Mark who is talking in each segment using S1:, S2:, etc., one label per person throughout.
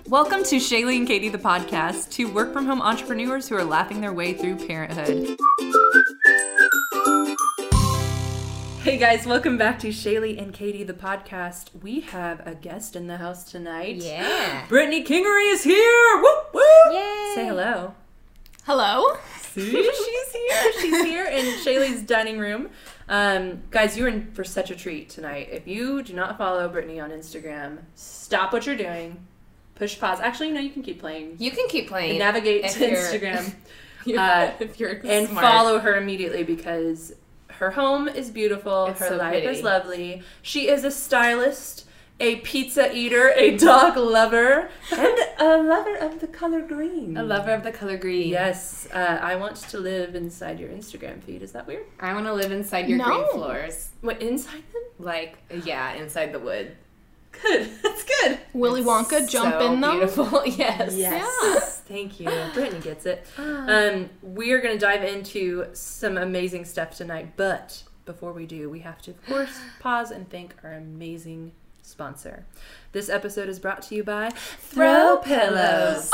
S1: Welcome to Shaylee and Katie, the podcast, two work-from-home entrepreneurs who are laughing their way through parenthood. Hey guys, welcome back to Shaylee and Katie, the podcast. We have a guest in the house tonight.
S2: Yeah.
S1: Brittany Kingery is here! Woo, woo!
S2: Yay!
S1: Say hello.
S3: Hello.
S1: See? She's here. She's here in Shaylee's dining room. Guys, you're in for such a treat tonight. If you do not follow Brittany on Instagram, stop what you're doing. Push pause. Actually, no, you can keep playing.
S2: You can keep playing.
S1: And navigate to Instagram.
S2: If you're
S1: and
S2: smart.
S1: follow her immediately because her home is beautiful.
S2: It's
S1: her
S2: so
S1: life
S2: pretty.
S1: is lovely. She is a stylist, a pizza eater, a dog lover, and a lover of the color green.
S2: A lover of the color green.
S1: Yes. I want to live inside your Instagram feed. Is that weird?
S2: I want to live inside your
S3: No.
S2: green floors.
S1: What, inside them?
S2: Like, yeah, inside the wood.
S1: Good. That's good.
S3: Willy Wonka, jump
S2: so
S3: in them.
S2: Beautiful. Yes.
S1: Yes. Thank you. Brittany gets it. We are going to dive into some amazing stuff tonight, but before we do, we have to, of course, pause and thank our amazing sponsor. This episode is brought to you by Throw Pillows.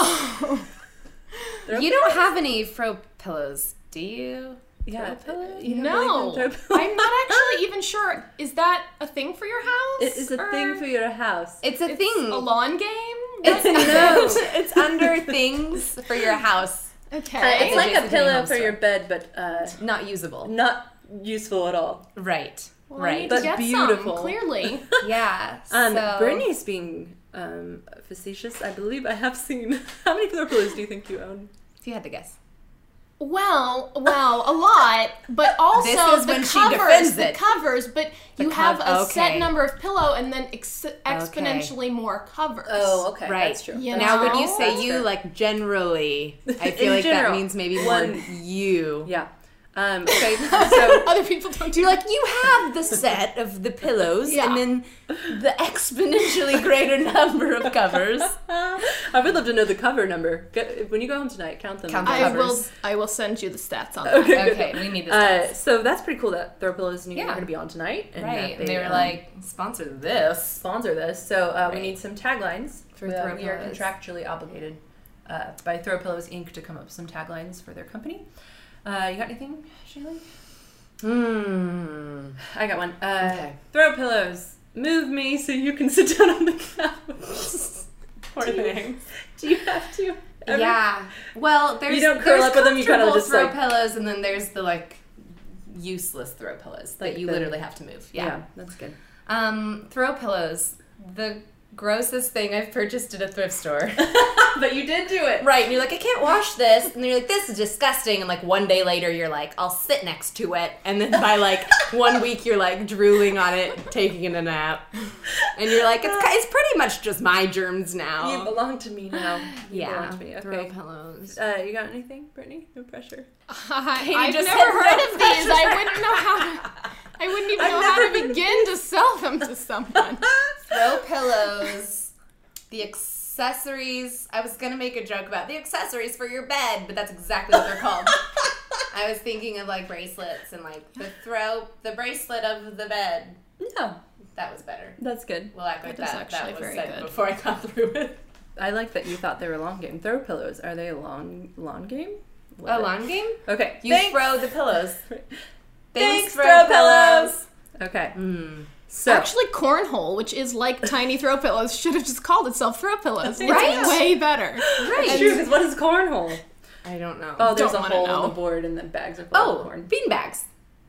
S2: You don't have any Throw Pillows, do you?
S1: Yeah.
S2: Throw Pillows?
S1: You don't
S3: No,
S1: believe in Throw
S3: I'm not actually even sure. Is that a thing for your house?
S1: It is a
S3: Or
S1: thing for your house.
S2: It's a
S3: it's
S2: thing.
S3: a lawn game?
S2: It's
S1: No.
S2: It's under things for your house.
S3: Okay.
S1: It's like a
S2: Jason
S1: pillow
S2: Home
S1: for
S2: store.
S1: your bed, but
S2: Not usable.
S1: not useful at all.
S2: Right.
S3: Well, I
S2: right.
S3: need
S1: But
S3: to get
S1: beautiful.
S3: some, clearly.
S2: Yeah. So
S1: Brittany's being facetious. I believe I have seen. How many throw pillows do you think you own?
S2: if you had to guess.
S3: Well, a lot, but also
S2: This is
S3: the
S2: when she
S3: covers,
S2: defends
S3: the
S2: it.
S3: covers, but you have a
S2: okay.
S3: set number of pillow and then exponentially more covers.
S1: okay,
S2: Right.
S1: that's true.
S3: You
S2: Now, when
S3: know?
S2: you say
S1: That's
S2: you,
S1: fair.
S2: like, generally, I feel
S1: In
S2: like
S1: general.
S2: that means maybe
S1: One-
S2: more you.
S1: Yeah. Okay. So
S3: Other people don't do
S2: You're like, you have the set of the pillows
S3: Yeah.
S2: and then the exponentially greater number of covers.
S1: I would love to know the cover number. When you go home tonight, count them.
S2: Count the
S3: I
S2: covers.
S3: will send you the stats on that.
S1: Okay.
S2: Okay, we need the stats.
S1: So that's pretty cool that Throw Pillows knew you were
S2: Yeah.
S1: going to be on tonight, and
S2: Right.
S1: that
S2: And they were like, sponsor this.
S1: sponsor this. So we
S2: Right.
S1: need some taglines.
S2: For Throw
S1: We are
S2: Pillows.
S1: contractually obligated by Throw Pillows Inc. to come up with some taglines for their company. You got anything, Shaylee? I got one.
S2: Okay.
S1: Throw Pillows, move me so you can sit down on the couch. Poor thing. Do you have to? Ever?
S2: Yeah. Well, there's
S1: You don't curl
S2: there's
S1: up with them, you kinda
S2: comfortable
S1: just,
S2: throw
S1: like-
S2: pillows, and then there's the, like, useless throw pillows
S1: Like
S2: that you
S1: the-
S2: literally have to move.
S1: Yeah, that's good.
S2: Throw pillows. The grossest thing I've purchased at a thrift store.
S1: But you did do it.
S2: Right, and you're like, I can't wash this. And you're like, this is disgusting. And like one day later, you're like, I'll sit next to it. And then by like 1 week, you're like drooling on it, taking a nap. And you're like, it's pretty much just my germs now.
S1: You belong to me now. You
S2: yeah,
S1: belong to me.
S2: throw
S1: Okay.
S2: pillows.
S1: You got anything, Brittany? No pressure.
S3: I've
S2: just
S3: never
S2: said
S3: heard
S2: no
S3: of these. I wouldn't know how to. I wouldn't even know how to begin to sell them to someone.
S2: Throw pillows. The accessories. I was gonna make a joke about the accessories for your bed, but that's exactly what they're called. I was thinking of like bracelets and like the bracelet of the bed.
S1: No,
S2: That was better.
S1: that's good.
S2: We'll act like
S3: That is
S2: that.
S3: actually
S2: That was
S3: very
S2: said
S3: good.
S2: before I got through it.
S1: I like that you thought they were long game. Throw pillows. Are they a lawn game?
S2: A lawn game?
S1: Okay.
S2: You
S1: Thanks.
S2: throw the pillows.
S1: Thanks,
S2: throw
S1: throw pillows. Okay.
S2: Mm.
S1: So
S3: Actually, cornhole, which is like tiny throw pillows, should have just called itself throw pillows. It's
S2: Right?
S3: way better.
S2: Right.
S1: it's true. Because what is cornhole?
S2: I don't know.
S1: Oh, there's
S3: Don't
S1: a
S3: wanna
S1: hole
S3: know.
S1: in the board, and the bags are full of
S2: Oh,
S1: corn.
S2: bean bags.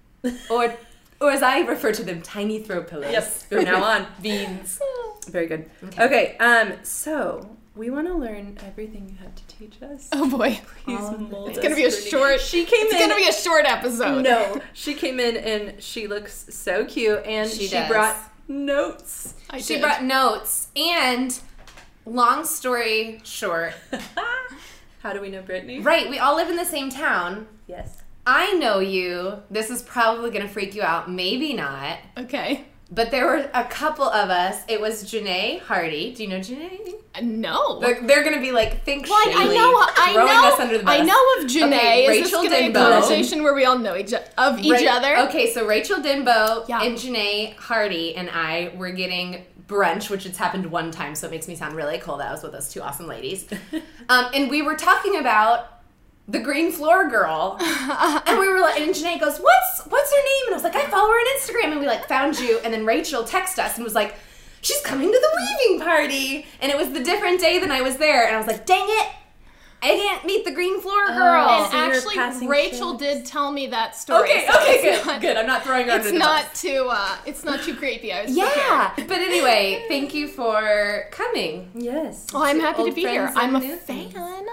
S2: Or as I refer to them, tiny throw pillows.
S1: Yep. From now on.
S2: Beans.
S1: Very good.
S2: Okay.
S1: Okay. So we want to learn everything you have to teach us.
S3: Oh boy.
S1: Please
S2: Oh,
S1: mold
S3: It's
S1: us,
S3: gonna be a
S1: Brittany.
S3: short.
S1: She came
S3: It's
S1: in.
S3: gonna be a short episode.
S1: No, she came in and she looks so cute, and
S2: She
S1: she
S2: does.
S1: brought notes.
S3: I
S2: She
S3: did.
S2: brought notes, and long story short,
S1: How do we know Brittany?
S2: right, we all live in the same town.
S1: Yes.
S2: I know you. This is probably going to freak you out. Maybe not.
S3: Okay.
S2: But there were a couple of us. It was Janae Hardy. Do you know Janae?
S3: No.
S2: They're going to be like, think
S3: Like,
S2: Shaylee, throwing us under the bus.
S3: I know of Janae.
S2: Okay,
S3: Is
S2: Rachel
S3: this gonna be a
S2: Denbo.
S3: conversation where we all know each other?
S2: Okay, so Rachel Denbo
S3: Yeah.
S2: and Janae Hardy and I were getting brunch, which it's happened one time, so it makes me sound really cool. That was with those two awesome ladies. And we were talking about the green floor girl. And we were like, and Janae goes, what's her name? And I was like, I follow her on Instagram. And we like found you. And then Rachel texted us and was like, she's coming to the weaving party. And it was the different day than I was there. And I was like, dang it, I can't meet the green floor girl.
S3: And
S1: so you're
S3: actually,
S1: passing
S3: Rachel
S1: ships.
S3: did tell me that story.
S2: Okay,
S3: so
S2: okay,
S3: it's
S2: good,
S3: not-
S2: good. I'm not throwing her under
S3: It's
S2: the
S3: not
S2: bus.
S3: too. It's not too creepy. I was
S2: Yeah.
S3: prepared.
S2: But anyway, thank you for coming.
S1: Yes.
S3: Oh, I'm happy to
S2: Old
S3: be here.
S2: friends
S3: I'm a
S2: and new
S3: fan.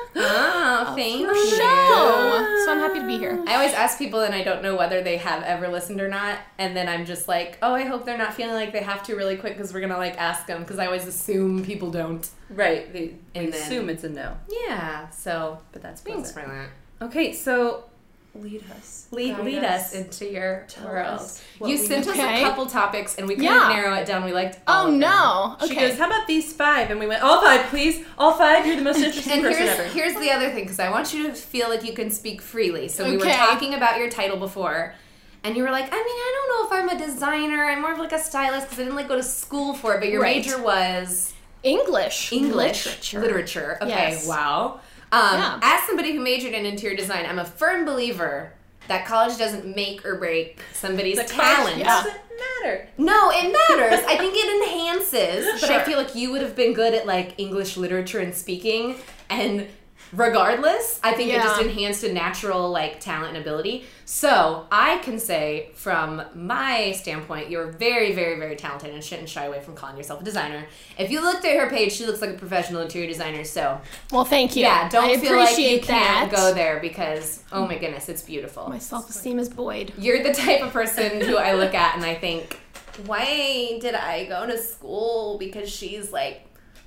S2: Oh, thank you.
S3: So I'm happy to be here.
S2: I always ask people and I don't know whether they have ever listened or not, and then I'm just like, oh, I hope they're not feeling like they have to really quick because we're gonna like ask them, because I always assume people don't.
S1: Right. They
S2: And then-
S1: assume it's a no,
S2: Yeah, so
S1: but that's
S2: thanks
S1: pleasant.
S2: for that.
S1: Okay, so lead us.
S2: Lead
S1: Guide
S2: us into your
S1: Tell
S2: world.
S1: us what
S2: You
S1: we
S2: sent us
S3: Okay.
S2: a couple topics and we couldn't
S3: Yeah.
S2: narrow it down. We liked all
S3: Oh
S2: of them.
S3: no.
S1: She
S3: Okay.
S1: goes, how about these 5? And we went, all 5, please. All 5. You're the most interesting
S2: And
S1: person ever.
S2: here's the other thing, because I want you to feel like you can speak freely. So we were
S3: Okay.
S2: talking about your title before, and you were like, I mean, I don't know if I'm a designer. I'm more of like a stylist because I didn't like go to school for it. But your
S3: Right.
S2: major was
S3: English
S2: English
S3: literature.
S2: Okay,
S3: Yes.
S2: wow.
S3: Yeah.
S2: As somebody who majored in interior design, I'm a firm believer that college doesn't make or break somebody's
S1: The
S2: talent.
S1: college doesn't matter.
S2: No, it matters. I think it enhances, but I
S3: Sure.
S2: feel like you would have been good at like English literature and speaking, and regardless, I think it just
S3: Yeah.
S2: enhanced a natural like talent and ability. So I can say from my standpoint, you're very, very, very talented and shouldn't shy away from calling yourself a designer. If you looked at her page, she looks like a professional interior designer. So
S3: Well, thank you.
S2: yeah, don't
S3: I
S2: feel like you
S3: appreciate
S2: can't
S3: that.
S2: go there because oh my goodness, it's beautiful.
S3: My self-esteem is buoyed.
S2: You're the type of person who I look at and I think, why did I go to school? Because she's like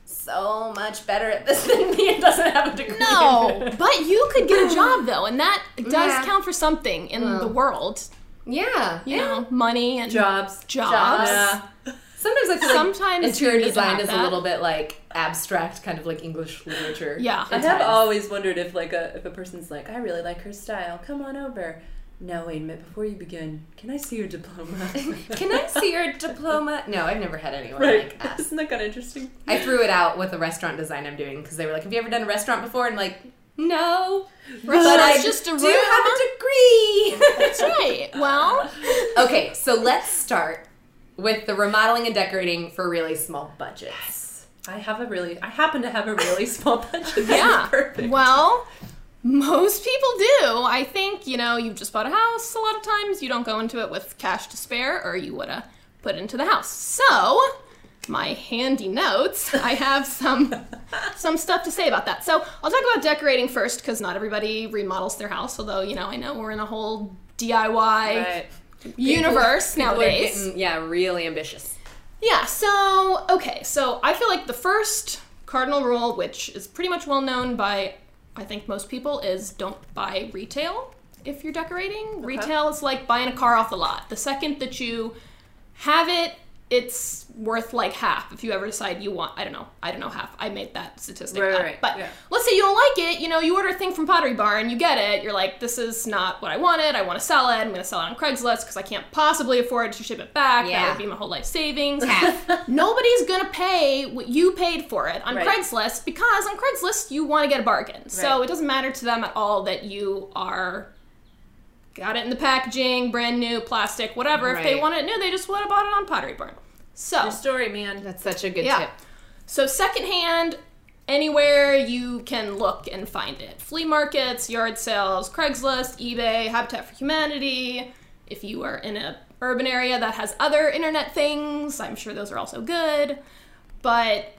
S2: so much better at this than me and doesn't have a degree.
S3: No, but you could get a job though, and that does
S2: Yeah.
S3: count for something in the world.
S2: Yeah.
S3: You know, money and
S1: Jobs.
S3: jobs.
S1: Yeah.
S2: Sometimes I feel
S3: Sometimes
S2: like interior
S3: you need to
S2: design
S3: have
S2: is a
S3: that.
S2: little bit like abstract, kind of like English literature.
S3: Yeah.
S1: I
S2: at
S1: have
S2: times.
S1: always wondered if if a person's like, I really like her style. Come on over. No, wait a minute. Before you begin, can I see your diploma?
S2: Can I see your diploma? No, I've never had anyone
S1: Right.
S2: like ask.
S1: Isn't that kind of interesting?
S2: I threw it out with the restaurant design I'm doing because they were like, have you ever done a restaurant before? And I'm like, no. But
S3: Restaurant's
S2: I
S3: just a
S2: do
S3: room.
S2: have a degree.
S3: That's right. Well,
S2: Okay, so let's start with the remodeling and decorating for really small budgets.
S1: I happen to have a really small budget.
S3: yeah.
S1: That's perfect.
S3: Well, most people do. I think, you've just bought a house. A lot of times you don't go into it with cash to spare, or you would have put into the house. So, my handy notes, I have some stuff to say about that. So, I'll talk about decorating first, because not everybody remodels their house, although, I know we're in a whole DIY
S1: Right.
S3: universe
S2: People are
S3: nowadays.
S2: getting, really ambitious.
S3: Yeah, so I feel like the first cardinal rule, which is pretty much well known by, I think, most people, is don't buy retail if you're decorating. Retail is like buying a car off the lot. The second that you have it, it's worth like half if you ever decide you want, I don't know half. I made that statistic up.
S1: Right,
S3: But
S1: yeah.
S3: let's say you don't like it, you order a thing from Pottery Barn and you get it, you're like, this is not what I wanted, I want to sell it, I'm going to sell it on Craigslist because I can't possibly afford to ship it back, that
S2: Yeah.
S3: would be my whole life savings.
S2: Half.
S3: Nobody's going to pay what you paid for it on
S1: Right.
S3: Craigslist because on Craigslist you want to get a bargain. So
S1: Right.
S3: it doesn't matter to them at all that you got it in the packaging, brand new, plastic, whatever. If they
S2: Right.
S3: want it new, they just would have bought it on Pottery Barn. So,
S1: Your story, man.
S2: That's such a good
S3: yeah.
S2: tip.
S3: So secondhand, anywhere you can look and find it. Flea markets, yard sales, Craigslist, eBay, Habitat for Humanity. If you are in an urban area that has other internet things, I'm sure those are also good. But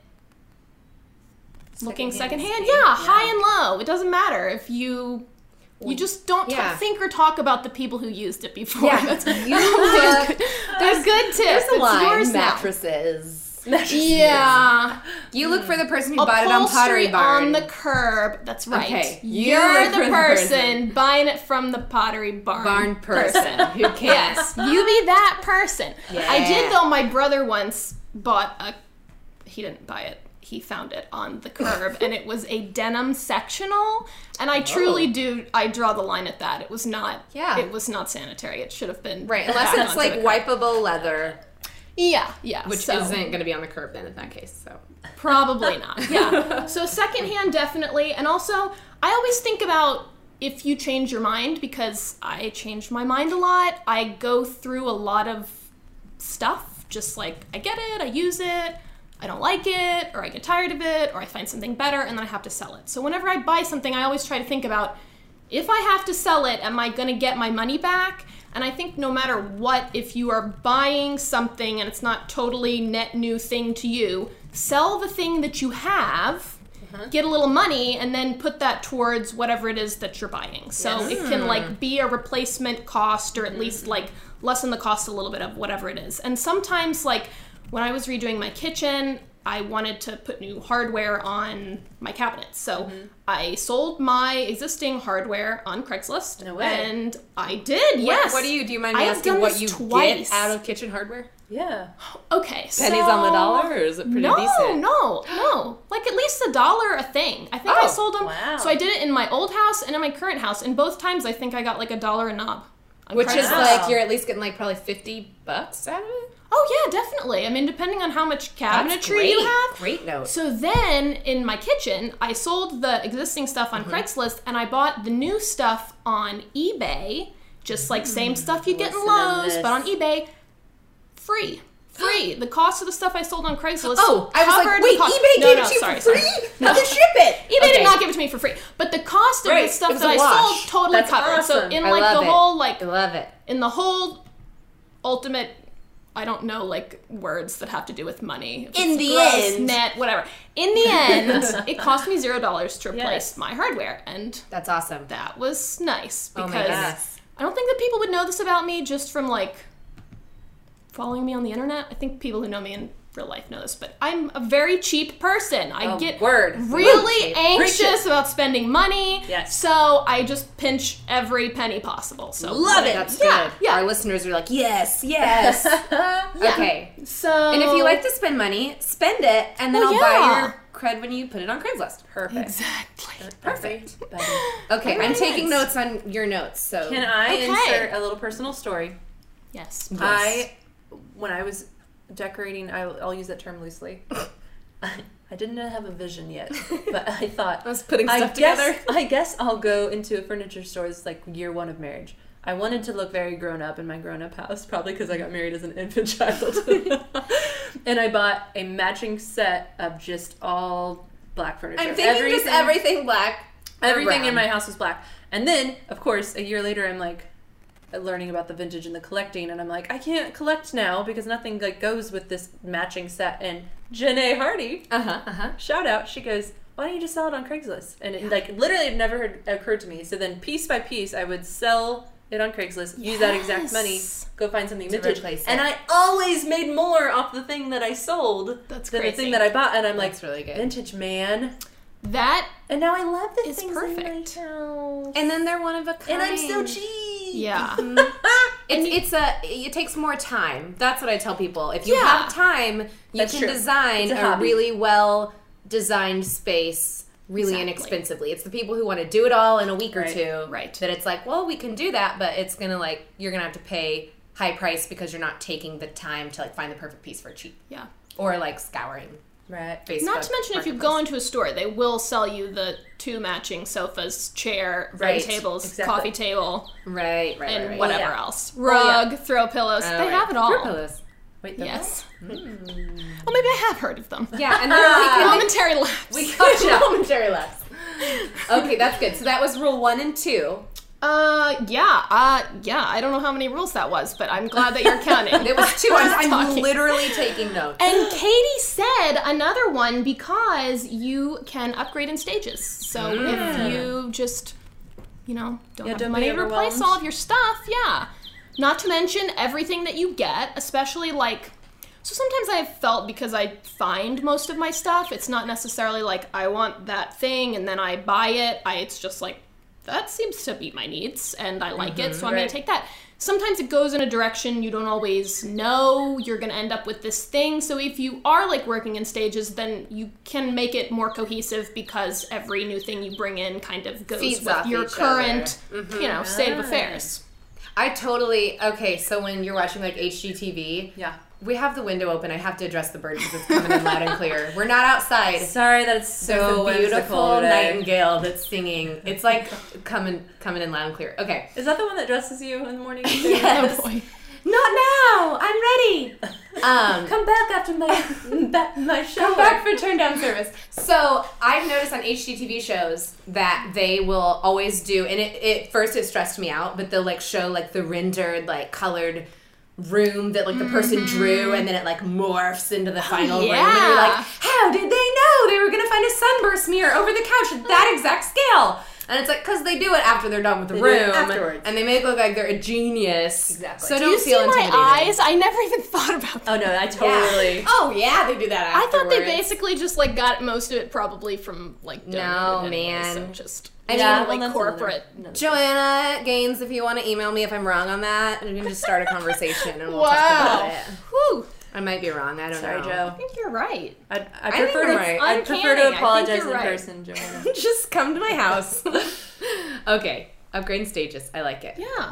S3: looking secondhand, high and low. It doesn't matter if you just don't
S2: Yeah.
S3: think or talk about the people who used it before.
S2: Yeah,
S3: That's,
S2: you look.
S3: there's good tips.
S2: There's a
S3: It's
S2: line.
S3: yours now.
S2: Mattresses.
S3: Yeah.
S2: You look for the person who bought it on
S3: Upholstery
S2: Pottery Barn.
S3: on the curb. That's right.
S2: Okay,
S3: You're
S2: look for
S3: the
S2: the
S3: person
S2: person.
S3: buying it from the Pottery Barn.
S2: person who can't.
S3: Yes, you be that person.
S2: Yeah.
S3: I did though. My brother once bought he didn't buy it. He found it on the curb, and it was a denim sectional. And I truly I draw the line at that. It was not.
S2: Yeah.
S3: It was not sanitary. It should have been
S2: Right, unless
S3: back
S2: it's
S3: onto
S2: like
S3: the curb.
S2: wipeable leather.
S3: Yeah.
S2: Which
S3: so,
S2: isn't going to be on the curb then in that case, so.
S3: Probably not. Yeah. So secondhand, definitely. And also, I always think about if you change your mind, because I change my mind a lot. I go through a lot of stuff, just like I get it, I use it, I don't like it, or I get tired of it, or I find something better, and then I have to sell it. So whenever I buy something, I always try to think about, if I have to sell it, am I going to get my money back? And I think no matter what, if you are buying something and it's not totally net new thing to you, sell the thing that you have, get a little money, and then put that towards whatever it is that you're buying. So it can like be a replacement cost, or at least like lessen the cost a little bit of whatever it is. And sometimes, like when I was redoing my kitchen, I wanted to put new hardware on my cabinets. So I sold my existing hardware on Craigslist.
S1: No way.
S3: And I did, yes.
S2: What do you mind me
S3: I have
S2: asking
S3: done
S2: what
S3: this
S2: you
S3: twice.
S2: get out of kitchen hardware?
S1: Yeah.
S3: Okay, so...
S2: Pennies on the dollar, or is it pretty decent?
S3: No. Like at least $1 a thing. I think I sold them.
S1: Wow.
S3: So I did it in my old house and in my current house. And both times I think I got like $1 a knob. on
S2: Which is
S3: Craigslist.
S2: like, you're at least getting like probably $50 out of it?
S3: Oh yeah, definitely. I mean, depending on how much
S2: That's
S3: cabinetry
S2: great.
S3: you have.
S2: Great note.
S3: So then, in my kitchen, I sold the existing stuff on Craigslist, and I bought the new stuff on eBay. Just like same stuff you get in
S1: Listen to
S3: Lowe's,
S1: this.
S3: but on eBay, free. The cost of the stuff I sold on Craigslist.
S2: Oh, I was like,
S3: covered
S2: wait,
S3: the cost.
S2: eBay
S3: No,
S2: gave
S3: no,
S2: it to you
S3: sorry,
S2: for free?
S3: sorry.
S2: How did ship it?
S3: eBay did not give it to me for free, but the cost of the
S2: Right,
S3: stuff
S2: it was
S3: that
S2: a
S3: I
S2: wash.
S3: sold totally
S1: That's
S3: covered. So
S1: awesome.
S3: in
S2: I
S3: like
S2: love
S3: the
S2: it.
S3: whole like
S2: I love it.
S3: in the whole ultimate, I don't know, like words that have to do with money. If
S2: In
S3: it's
S2: the
S3: gross,
S2: end.
S3: net, whatever. In the end, it cost me $0 to replace
S1: Yes.
S3: my hardware, and
S2: That's awesome.
S3: that was nice
S2: Oh
S3: because
S2: my goodness.
S3: I don't think that people would know this about me just from like following me on the internet. I think people who know me in real life know this, but I'm a very cheap person. I get really
S2: Cheap.
S3: anxious about spending money.
S1: Yes.
S3: So I just pinch every penny possible. So
S2: Love it. That's good.
S3: Yeah.
S2: Our listeners are like, yes. Okay.
S3: So
S2: And if you like to spend money, spend it, and then
S3: Well,
S2: I'll buy
S3: yeah.
S2: your cred when you put it on Craigslist.
S1: Perfect.
S3: exactly.
S2: Perfect.
S1: Everybody.
S2: Okay, I'm
S3: Alright.
S2: taking notes on your notes, so.
S1: Can I
S3: Okay.
S1: insert a little personal story?
S3: Yes.
S1: When I was decorating, I'll use that term loosely. I didn't have a vision yet, but I thought
S2: I was putting stuff together.
S1: I guess I'll go into a furniture store. It's like year one of marriage. I wanted to look very grown up in my grown up house, probably because I got married as an infant child. And I bought a matching set of just all black furniture.
S2: I'm thinking just everything black. or
S1: Everything in
S2: brown.
S1: my house was black. And then, of course, a year later, I'm like learning about the vintage and the collecting, and I'm like, I can't collect now because nothing like goes with this matching set. And Janae Hardy, shout out, she goes, why don't you just sell it on Craigslist? And it, like literally it never occurred to me. So then piece by piece, I would sell it on Craigslist, use that exact money,
S3: Yes.
S1: go find something
S2: To
S1: vintage,
S2: replace it.
S1: and I always made more off the thing that I sold
S3: That's
S1: than the
S3: crazy.
S1: thing that I bought. And I'm
S2: That's
S1: like,
S2: really good.
S1: vintage man.
S3: That
S1: And now I love the
S3: It's
S1: things
S3: perfect.
S1: in my house.
S2: And then they're one of a kind.
S1: And I'm so cheap.
S3: yeah.
S2: It takes more time. That's what I tell people. If you
S3: Yeah.
S2: have time, you
S1: That's
S2: can
S1: true.
S2: design
S1: It's a
S2: a
S1: hobby.
S2: really well designed space really
S3: Exactly.
S2: inexpensively. It's the people who want to do it all in a week or
S1: Right.
S2: two.
S3: Right.
S2: That it's like, well, we can do that, but it's gonna you're gonna have to pay high price because you're not taking the time to find the perfect piece for cheap.
S3: Yeah.
S2: Or scouring
S1: Right.
S2: Facebook.
S3: Not to mention, if you go into a store, they will sell you the 2 matching sofas, chair,
S2: Right.
S3: red tables,
S1: Exactly.
S3: coffee table,
S2: Right.
S3: and whatever
S1: yeah.
S3: else.
S1: Oh, yeah.
S3: Rug, throw pillows.
S2: Oh,
S3: they
S2: right.
S3: have it all.
S2: Throw pillows.
S1: Wait,
S3: Yes. Well, maybe I have heard of them.
S2: Yeah, and then
S3: Momentary lapse.
S2: we got momentary lapse. Okay, that's good. So that was rule 1 and 2.
S3: Yeah. I don't know how many rules that was, but I'm glad that you're counting.
S2: It was 2. I'm
S3: Talking.
S2: literally taking notes.
S3: And Katie said another one because you can upgrade in stages. So if you just, don't have the
S1: don't
S3: money
S1: be
S3: to replace
S1: overwhelmed.
S3: all of your stuff, yeah. Not to mention everything that you get, especially like, so sometimes I've felt because I find most of my stuff, it's not necessarily like I want that thing and then I buy it. It's just like, that seems to meet my needs and I like it, so I'm going
S1: right.
S3: to take that. Sometimes it goes in a direction you don't always know you're going to end up with this thing. So if you are like working in stages, then you can make it more cohesive because every new thing you bring in kind of goes
S2: Feeds
S3: with
S2: off
S3: your
S2: each
S3: current, state of
S1: Right.
S3: affairs.
S2: I so when you're watching like HGTV,
S1: Yeah.
S2: We have the window open. I have to address the bird because it's coming in loud and clear. We're not outside.
S1: Sorry that it's so
S2: There's a beautiful
S1: today.
S2: nightingale that's singing. It's like coming in loud and clear. Okay.
S1: Is that the one that dresses you in the morning?
S2: Yes.
S3: Oh boy.
S2: Not now. I'm ready.
S1: Come back after my show.
S2: Come back for turn down service. So I've noticed on HGTV shows that they will always do, and it first it stressed me out, but they'll like show like the rendered like colored room that like the person drew, and then it like morphs into the final room, and you're like, how did they know they were gonna find a sunburst mirror over the couch at that exact scale? And it's like, because they do it after they're done with the room.
S1: Afterwards.
S2: And they make it look like they're a genius.
S1: Exactly.
S2: So
S3: Do
S2: don't
S3: you
S2: feel
S3: see
S2: intimidated.
S3: my eyes? I never even thought about that.
S1: Oh no, I totally.
S2: Yeah. Oh yeah, they do that
S3: I
S2: afterwards.
S3: thought they basically just like got most of it probably from like
S2: No,
S3: donated anyway,
S2: man.
S3: So just
S2: I mean,
S1: Yeah,
S3: like
S1: that's
S3: corporate.
S1: another-
S2: Joanna Gaines, if you want to email me if I'm wrong on that, we can just start a conversation and we'll
S3: Wow.
S2: talk about it.
S3: Whew.
S2: I might be wrong. I don't
S1: Sorry,
S2: know.
S3: I
S1: Joe.
S3: think you're right.
S1: I
S2: think
S1: prefer
S2: you're
S1: to.
S2: right.
S1: I prefer
S3: Uncanny. I
S1: to
S3: think
S1: apologize
S3: you're
S1: in
S3: right.
S1: person, Joanna.
S2: Just come to my house. Okay, upgrade stages. I like it.
S3: Yeah.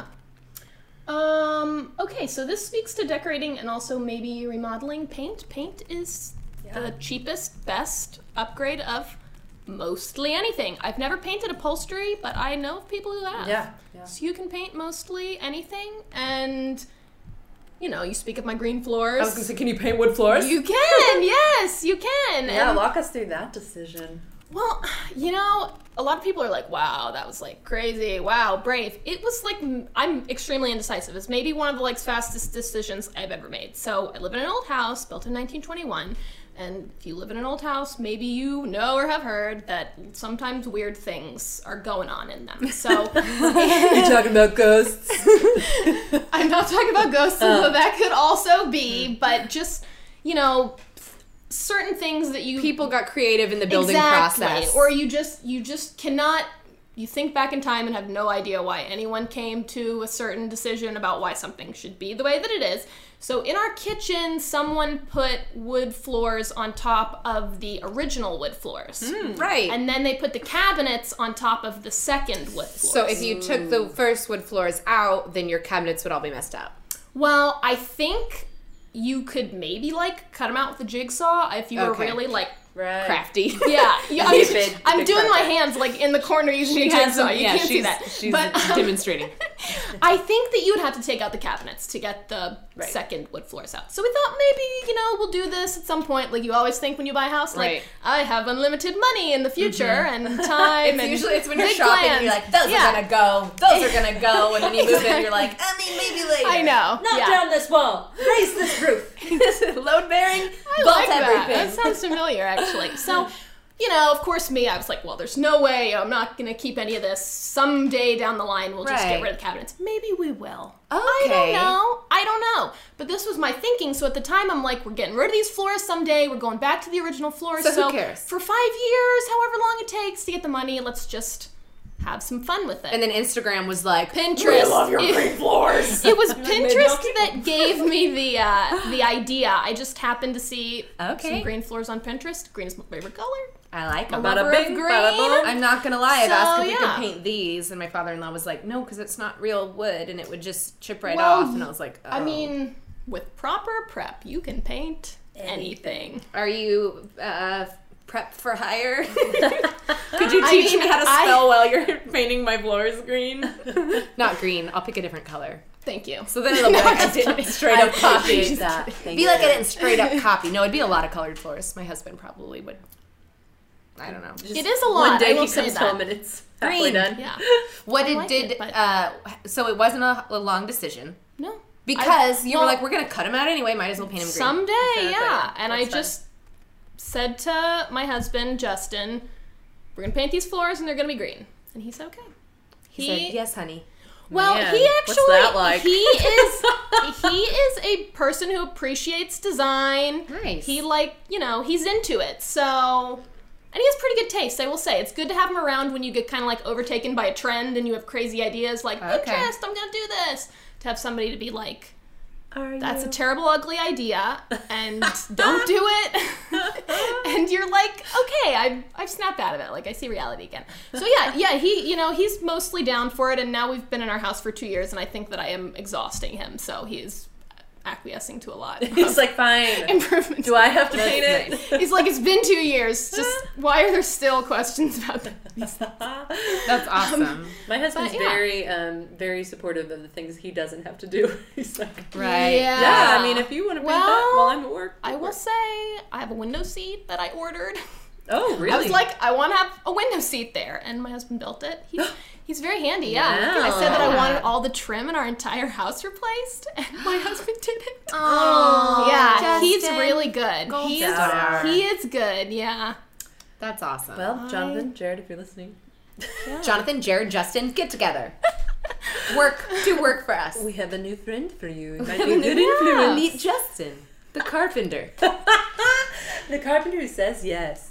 S3: Okay, so this speaks to decorating and also maybe remodeling. Paint. Paint is the cheapest, best upgrade of mostly anything. I've never painted upholstery, but I know of people who have.
S1: Yeah.
S3: So you can paint mostly anything, and you know, you speak of my green floors.
S2: I was gonna say, can you paint wood floors?
S3: You can, yes, you can.
S1: Yeah,
S3: And,
S1: walk us through that decision.
S3: well, you know, a lot of people are like, wow, that was like crazy. Wow, brave. It was like, I'm extremely indecisive. It's maybe one of the like fastest decisions I've ever made. So I live in an old house built in 1921. And if you live in an old house, maybe you know or have heard that sometimes weird things are going on in them. So
S1: You're talking about ghosts.
S3: I'm not talking about ghosts, although that could also be, but just, you know, certain things that you
S2: People got creative in the building
S3: exactly.
S2: process.
S3: Or you just cannot, you think back in time and have no idea why anyone came to a certain decision about why something should be the way that it is. So in our kitchen, someone put wood floors on top of the original wood floors.
S2: right.
S3: And then they put the cabinets on top of the second wood floors.
S2: so if you took the first wood floors out, then your cabinets would all be messed up.
S3: Well, I think you could maybe like cut them out with a jigsaw if you were
S2: Okay.
S3: really like
S1: Right.
S2: Crafty.
S3: yeah.
S1: David,
S3: I'm
S1: big
S3: doing my
S1: carpet.
S3: hands like in the corner using a jigsaw. You can't see that.
S2: She's
S3: But
S2: demonstrating.
S3: I think that you would have to take out the cabinets to get the
S1: Right.
S3: second wood floors out. So we thought maybe, you know, we'll do this at some point. Like you always think when you buy a house, like
S2: Right.
S3: I have unlimited money in the future and time. and
S2: It's when you're
S3: big
S2: shopping and
S3: plans.
S2: you're like, those
S3: Yeah.
S2: are gonna go. Those are gonna go. And then you move in and you're like, I mean, maybe later.
S3: I know.
S1: Knock
S3: yeah.
S1: down this wall. Raise this roof.
S2: Load bearing.
S3: I
S2: Bolt
S3: like that.
S2: everything.
S3: That sounds familiar, actually. So, you know, of course, me, I was like, well, there's no way I'm not going to keep any of this. Someday down the line, we'll just
S2: Right.
S3: get rid of the cabinets. Maybe we will.
S2: Okay.
S3: I don't know. But this was my thinking. So at the time, I'm like, we're getting rid of these floors someday. We're going back to the original floors.
S2: So who cares?
S3: For 5 years, however long it takes to get the money, let's just have some fun with it.
S2: And then Instagram was like,
S3: Pinterest.
S2: We love your green floors.
S3: It was
S1: maybe
S3: Pinterest
S1: I'll keep
S3: that gave me the idea. I just happened to see
S2: Okay.
S3: some green floors on Pinterest. Green is my favorite color.
S2: I like them.
S3: Lover
S1: Bada
S3: of
S1: bing,
S3: green.
S1: bada boom.
S2: I'm not gonna lie. I've
S3: So,
S2: asked if we
S3: yeah.
S2: could paint these, and my father-in-law was like, "No, because it's not real wood, and it would just chip right
S3: Well,
S2: off." And I was like, oh.
S3: I mean, with proper prep, you can paint anything.
S2: are you prep for hire? Could you
S3: I
S2: teach
S3: mean,
S2: me how to spell while you're painting my floors green? Not green. I'll pick a different color.
S3: Thank you.
S2: So then it'll be like I didn't straight up copy.
S1: Appreciate that. Thank
S2: Be
S1: you.
S2: like I didn't straight up copy. No, it'd be a lot of colored floors. My husband probably would. I don't know.
S3: It is a lot.
S1: One day
S3: I will
S1: he
S3: say
S1: comes
S3: that.
S1: home and it's halfway
S2: Green.
S1: done.
S3: Yeah.
S2: What
S3: I
S2: it
S3: like
S2: did?
S3: it, but-
S2: So it wasn't a long decision
S3: No.
S2: because you were
S3: well,
S2: like, we're gonna cut them out anyway. Might as well paint them green.
S3: Someday,
S1: Exactly.
S3: yeah. And I
S1: That's fun.
S3: just said to my husband, Justin, we're going to paint these floors and they're going to be green. And he said, okay.
S2: He said, "Yes, honey."
S3: Well,
S1: Man,
S3: he
S1: what's
S3: actually
S1: that like?
S3: he is a person who appreciates design.
S2: Nice.
S3: He he's into it. So, and he has pretty good taste, I will say. It's good to have him around when you get kind of like overtaken by a trend and you have crazy ideas like
S2: Okay.
S3: Pinterest, I'm going to do this. To have somebody to be like,
S1: Are
S3: that's a
S1: you?
S3: terrible, ugly idea, and don't do it. And you're like, okay, I've snapped out of it. Like, I see reality again. So yeah, he's mostly down for it, and now we've been in our house for 2 years, and I think that I am exhausting him. So he's acquiescing to a lot.
S1: He's like, fine.
S3: Improvements.
S1: Do I have to
S2: That's
S1: paint it?
S2: nice.
S3: He's like, it's been 2 years. Just why are there still questions about that?
S2: That's awesome.
S1: My husband's
S3: But, yeah.
S1: very supportive of the things he doesn't have to do. He's like,
S2: Right.
S1: yeah, I mean, if you want to paint that while I'm at work.
S3: I will say, I have a window seat that I ordered.
S1: Oh, really?
S3: I was like, I want to have a window seat there, and my husband built it. He's very handy, yeah.
S1: Wow.
S3: I said that I wanted all the trim in our entire house replaced, and my husband did it.
S2: Oh,
S3: Yeah, he's
S2: Justin.
S3: really good.
S2: Gold
S3: He is,
S2: star.
S3: he is good, yeah.
S2: That's awesome.
S1: Well, Jonathan, Jared, if you're listening.
S2: Jonathan, Jared, Justin, get together. Do work for us.
S1: We have a new friend for you. It might be a good influence.
S2: Meet Justin, the carpenter.
S1: The carpenter who says yes.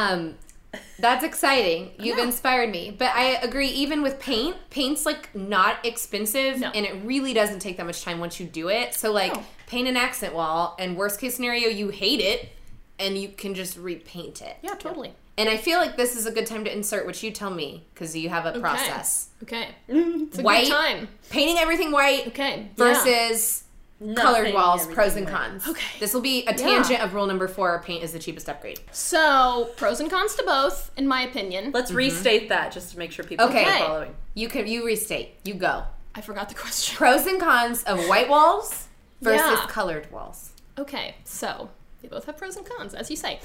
S2: That's exciting. You've
S3: Yeah.
S2: inspired me. But I agree, even with paint's like not expensive
S3: No.
S2: and it really doesn't take that much time once you do it. So like
S3: No.
S2: paint an accent wall and worst case scenario you hate it and you can just repaint it.
S3: Yeah, totally.
S2: And I feel like this is a good time to insert what you tell me because you have a process.
S3: Okay. It's a
S2: White
S3: good time.
S2: Painting everything white
S3: Okay.
S2: versus
S1: Not
S2: colored
S1: painting
S2: walls,
S1: everything
S2: pros and
S1: white.
S2: cons.
S3: Okay.
S2: This will be a tangent of rule number 4, paint is the cheapest upgrade.
S3: So, pros and cons to both, in my opinion.
S1: Let's restate that just to make sure people
S2: Okay.
S1: are following.
S2: You restate. You go.
S3: I forgot the question.
S2: Pros and cons of white walls versus
S3: Yeah.
S2: colored walls.
S3: Okay, so they both have pros and cons, as you say.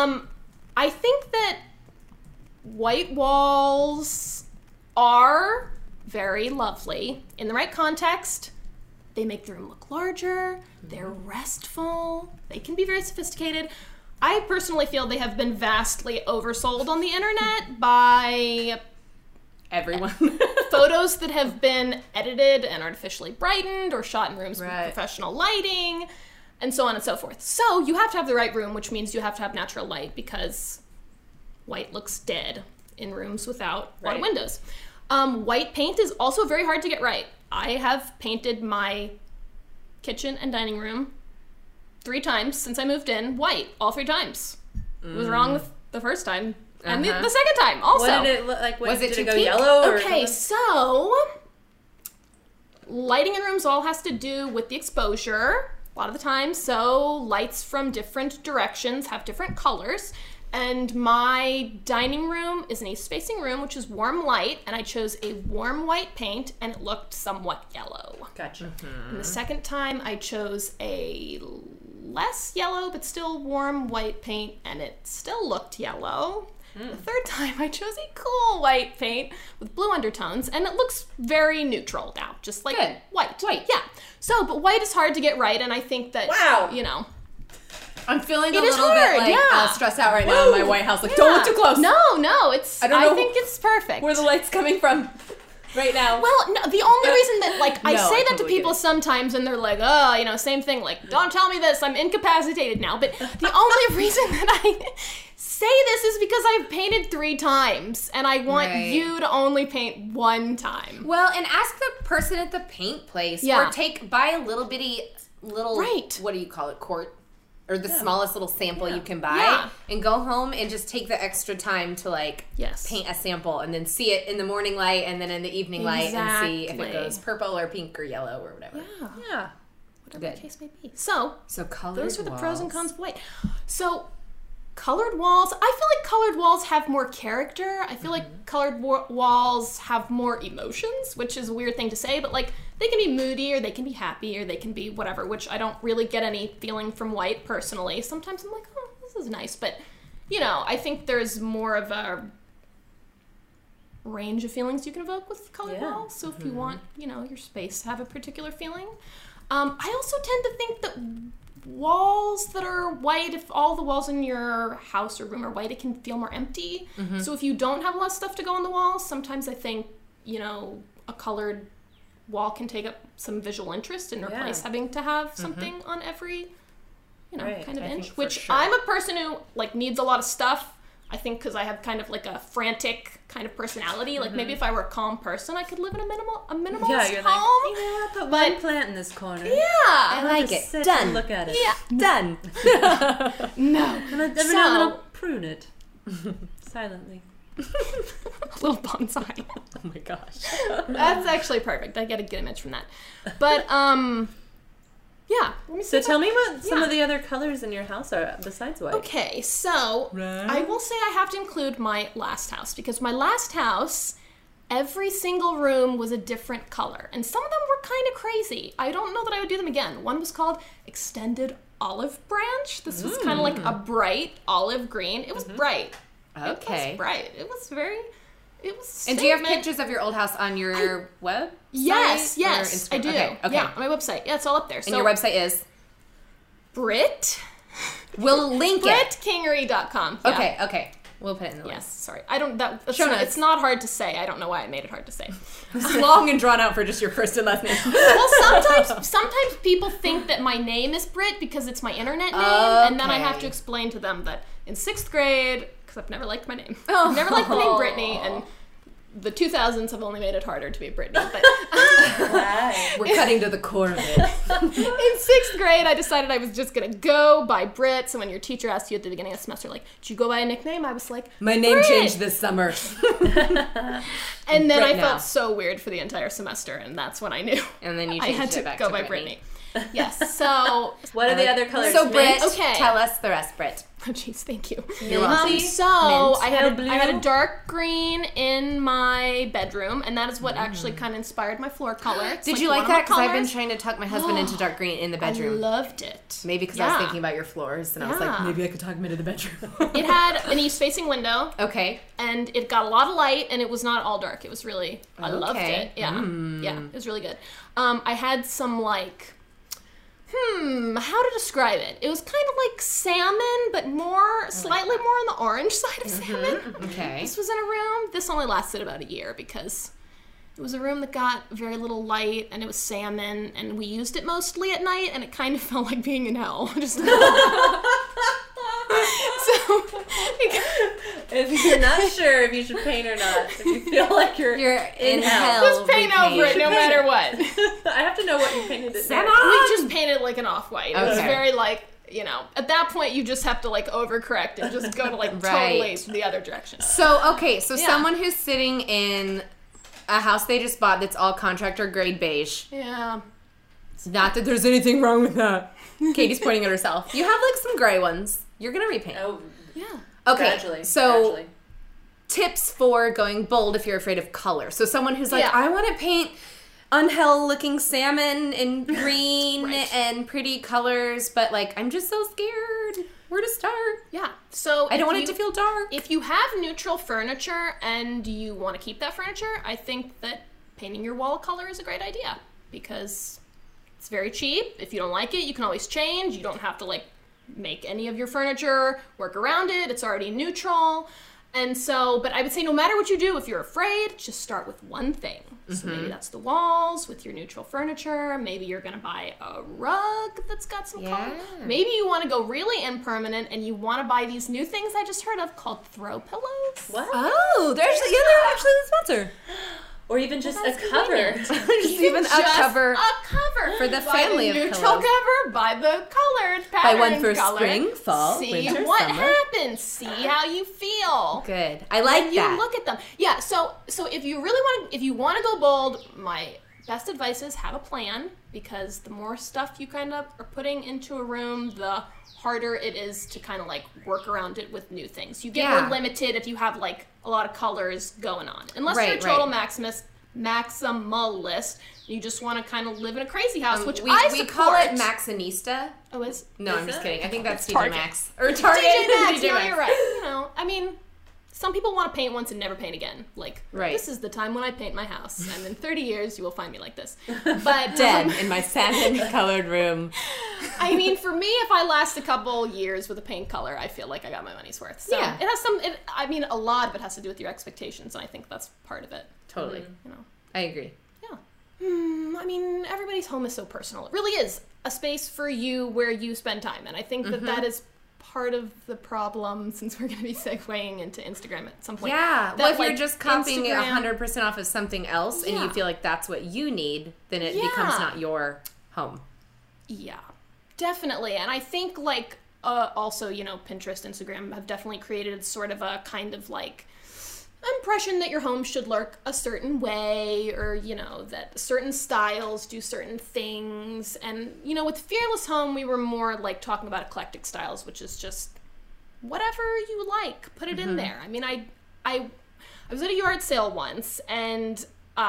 S3: I think that white walls are very lovely in the right context. They make the room look larger. They're restful. They can be very sophisticated. I personally feel they have been vastly oversold on the internet by
S2: Everyone.
S3: photos that have been edited and artificially brightened or shot in rooms
S2: Right.
S3: with professional lighting and so on and so forth. So you have to have the right room, which means you have to have natural light because white looks dead in rooms without a lot of
S1: Right.
S3: windows. White paint is also very hard to get right. I have painted my kitchen and dining room 3 times since I moved in white, all 3 times. It was wrong with the first time and the second time also.
S1: What did it look like?
S2: Was it
S1: did
S2: too
S1: it go
S2: pink?
S1: yellow? Or
S3: Okay,
S1: something?
S3: so lighting in rooms all has to do with the exposure a lot of the time. So lights from different directions have different colors. And my dining room is an east-facing room, which is warm light, and I chose a warm white paint, and it looked somewhat yellow.
S1: Gotcha.
S3: And the second time, I chose a less yellow, but still warm white paint, and it still looked yellow. The third time, I chose a cool white paint with blue undertones, and it looks very neutral now, just like
S2: Good.
S3: white.
S2: White.
S3: Yeah. So, but white is hard to get right, and I think that,
S1: Wow.
S3: you know.
S2: I'm feeling
S3: It
S2: a
S3: is
S2: little
S3: hard,
S2: bit like
S3: yeah.
S2: stressed out right now in my White House. Like, don't look too close.
S3: No, it's,
S2: I don't know
S3: think it's perfect.
S2: Where the light's coming from right now.
S3: Well, no, the only reason that, like, I
S2: No,
S3: say
S2: I
S3: that to
S2: totally
S3: people
S2: get it.
S3: sometimes and they're like, oh, you know, same thing, like, don't tell me this, I'm incapacitated now. But the only reason that I say this is because I've painted 3 times and I want
S2: Right.
S3: you to only paint 1 time.
S2: Well, and ask the person at the paint place.
S3: Yeah.
S2: Or buy a little
S3: Right.
S2: what do you call it, quart? Or the smallest little sample you can buy.
S3: Yeah.
S2: And go home and just take the extra time to, like,
S3: Yes.
S2: paint a sample and then see it in the morning light and then in the evening light and see if it
S3: Exactly.
S2: goes purple or pink or yellow or whatever.
S1: Yeah.
S3: Whatever
S2: Good.
S3: the case may be. So,
S2: So colored
S3: those are the pros and
S2: walls.
S3: cons of white. So, colored walls, I feel like colored walls have more character. I feel like colored walls have more emotions, which is a weird thing to say, but like they can be moody or they can be happy or they can be whatever, which I don't really get any feeling from white personally. Sometimes I'm like, oh, this is nice, but you know, I think there's more of a range of feelings you can evoke with colored
S1: Yeah.
S3: walls. So if you want, you know, your space to have a particular feeling. I also tend to think that walls that are white, if all the walls in your house or room are white, it can feel more empty. So if you don't have a lot of stuff to go on the walls, sometimes I think, you know, a colored wall can take up some visual interest and replace having to have something on every, you know,
S1: Right,
S3: kind of
S1: I
S3: inch.
S1: think for
S3: Which
S1: sure.
S3: I'm a person who like needs a lot of stuff. I think because I have kind of like a frantic kind of personality. Like maybe if I were a calm person, I could live in a minimalist
S1: Yeah, you're like,
S3: home.
S1: you know, I'll put
S3: But-
S1: one plant in this corner.
S3: Yeah.
S2: I like
S1: Just
S2: it.
S1: sit
S2: Done.
S1: and look at it.
S3: Yeah.
S2: Done.
S3: No.
S1: And every
S3: So-
S1: now and then I'll prune it. Silently.
S3: A little bonsai.
S1: Oh my gosh.
S3: That's actually perfect. I get a good image from that. But Yeah. Let me see
S1: So
S3: if
S1: tell me what some
S3: yeah.
S1: of the other colors in your house are besides white.
S3: Okay, so
S1: Right.
S3: I will say I have to include my last house because my last house, every single room was a different color, and some of them were kind of crazy. I don't know that I would do them again. One was called Extended Olive Branch. This was kind of like a bright olive green. It was bright.
S2: Okay.
S3: It was bright. It was very. It was.
S2: And do you have
S3: statement.
S2: pictures of your old house on your web?
S3: Yes,
S2: site or
S3: yes, I
S2: Instagram?
S3: do.
S2: Okay, okay.
S3: Yeah, on my website. Yeah, it's all up there.
S2: And your website is?
S3: Brit.
S2: We'll link it.
S3: BritKingery.com. Yeah.
S2: Okay, okay. We'll put it in the link.
S3: Yes, sorry. I don't. That's
S2: Show
S3: not,
S2: notes.
S3: it's not hard to say. I don't know why I made it hard to say.
S2: It's long and drawn out for just your first and last name.
S3: Well, sometimes people think that my name is Brit because it's my internet name, and then I have to
S2: Okay.
S3: explain to them that in 6th grade, because I've never liked my name.
S2: Oh.
S3: I've never liked the name Brittany, and the 2000s have only made it harder to be Brittany. But
S2: We're cutting to the core of it.
S3: in 6th grade, I decided I was just gonna go by Brit. So when your teacher asked you at the beginning of the semester, like, "Did you go by a nickname?" I was like,
S2: My name
S3: Brit.
S2: changed this summer.
S3: And then
S2: Brit
S3: I
S2: now.
S3: felt so weird for the entire semester, and that's when I knew
S2: And then you
S3: I
S2: changed
S3: had
S2: it
S3: to
S2: back
S3: go
S2: to
S3: by
S2: Brittany.
S3: Brittany. Yes. So
S1: What are the other colors?
S2: So, Britt,
S1: Mint?
S3: Okay.
S2: tell us the rest, Britt.
S3: Oh, jeez, thank you.
S2: You're welcome.
S3: So
S2: Mint.
S3: I had
S1: Pale
S3: I had a
S1: blue.
S3: dark green in my bedroom, and that is what actually kind of inspired my floor color. It's
S2: Did you
S3: one
S2: like
S3: of my
S2: that? Because I've been
S3: colors.
S2: trying to tuck my husband into dark green in the
S3: I
S2: bedroom.
S3: loved it.
S2: Maybe because I was
S3: Yeah.
S2: thinking about your floors, and I was like,
S3: Yeah.
S2: maybe I could tuck him into the bedroom.
S3: It had an east-facing window,
S2: Okay.
S3: and it got a lot of light, and it was not all dark. It was really, I loved
S2: Okay.
S3: it. Yeah, yeah, it was really good. I had some like, how to describe it? It was kind of like salmon, but slightly more on the orange side of salmon.
S2: Okay.
S3: This was in a room. This only lasted about a year because it was a room that got very little light, and it was salmon, and we used it mostly at night, and it kind of felt like being in hell. Just so
S1: If you're not sure if you should paint or not, if you feel like you're
S2: in hell.
S3: just paint over it no matter what.
S1: I have to know what you painted it.
S2: Sam
S1: next.
S2: on!
S3: We just painted like an off-white. It was
S2: Okay.
S3: very like, you know, at that point you just have to like overcorrect and just go to like
S2: Right.
S3: totally the other direction.
S2: So, okay, so
S3: Yeah.
S2: someone who's sitting in a house they just bought that's all contractor grade beige.
S3: Yeah.
S2: Not that there's anything wrong with that. Katie's pointing at herself. You have like some gray ones. You're gonna repaint.
S1: Oh,
S3: Yeah.
S2: Okay,
S1: gradually.
S2: so
S1: gradually.
S2: tips for going bold if you're afraid of color. So someone who's like,
S3: Yeah.
S2: I want to paint unhell looking salmon and green
S3: Right.
S2: and pretty colors, but like I'm just so scared. Where to start?
S3: Yeah. So
S2: I don't want
S3: if
S2: it to
S3: you-
S2: feel dark.
S3: If you have neutral furniture and you want to keep that furniture, I think that painting your wall color is a great idea because it's very cheap. If you don't like it, you can always change. You don't have to like make any of your furniture work around it. It's already neutral. And so, but I would say no matter what you do, if you're afraid, just start with one thing. So maybe that's the walls with your neutral furniture. Maybe you're going to buy a rug that's got some color.
S2: Yeah.
S3: Maybe you want to go really impermanent and you want to buy these new things I just heard of called throw pillows.
S1: What?
S2: Oh, they're actually the sponsor.
S1: Or even just a
S3: that's
S1: cover.
S3: convenient.
S2: Just even a
S3: Just
S2: cover.
S3: A cover.
S2: for the
S3: Buy
S2: family of
S3: neutral
S2: pillows.
S3: cover, buy the colored
S2: Buy
S3: pattern
S2: one for
S3: color.
S2: spring, fall,
S3: See
S2: winter,
S3: what
S2: summer.
S3: happens. See how you feel.
S2: Good. I like
S3: When you
S2: that.
S3: look at them. Yeah, so if you really want to go bold, my best advice is have a plan because the more stuff you kind of are putting into a room, the harder it is to kind of like work around it with new things. You get
S2: Yeah.
S3: more limited if you have like a lot of colors going on. Unless
S2: Right,
S3: you're a total
S2: right.
S3: maximalist, you just want to kind of live in a crazy house, which
S2: we
S3: I
S2: we
S3: support.
S2: call it Maxinista.
S3: Oh, is
S2: No, I'm
S1: Is
S2: just
S1: it?
S2: kidding. I think that's TJ
S3: Target.
S2: Maxx. Or Target.
S3: TJ Maxx.
S2: TJ
S3: No,
S2: Maxx.
S3: you're right. You know, I mean, some people want to paint once and never paint again. Like,
S2: Right.
S3: this is the time when I paint my house, and in 30 years you will find me like this. But
S2: Dead in my salmon-colored room.
S3: I mean, for me, if I last a couple years with a paint color, I feel like I got my money's worth. So
S2: Yeah.
S3: it has some. I mean, a lot of it has to do with your expectations, and I think that's part of it.
S2: Totally.
S3: You know.
S2: I agree.
S3: Yeah. I mean, everybody's home is so personal. It really is a space for you where you spend time. And I think that that is part of the problem since we're going to be segueing into Instagram at some point.
S2: Yeah.
S3: That,
S2: Well, if
S3: like,
S2: you're just copying
S3: Instagram-
S2: 100% off of something else and you
S3: Yeah.
S2: feel like that's what you need, then it becomes
S3: Yeah.
S2: not your home.
S3: Yeah, definitely. And I think like also, you know, Pinterest, Instagram have definitely created sort of a kind of like impression that your home should look a certain way, or, you know, that certain styles do certain things. And, you know, with Fearless Home, we were more like talking about eclectic styles, which is just whatever you like, put it in there. I mean, I was at a yard sale once, and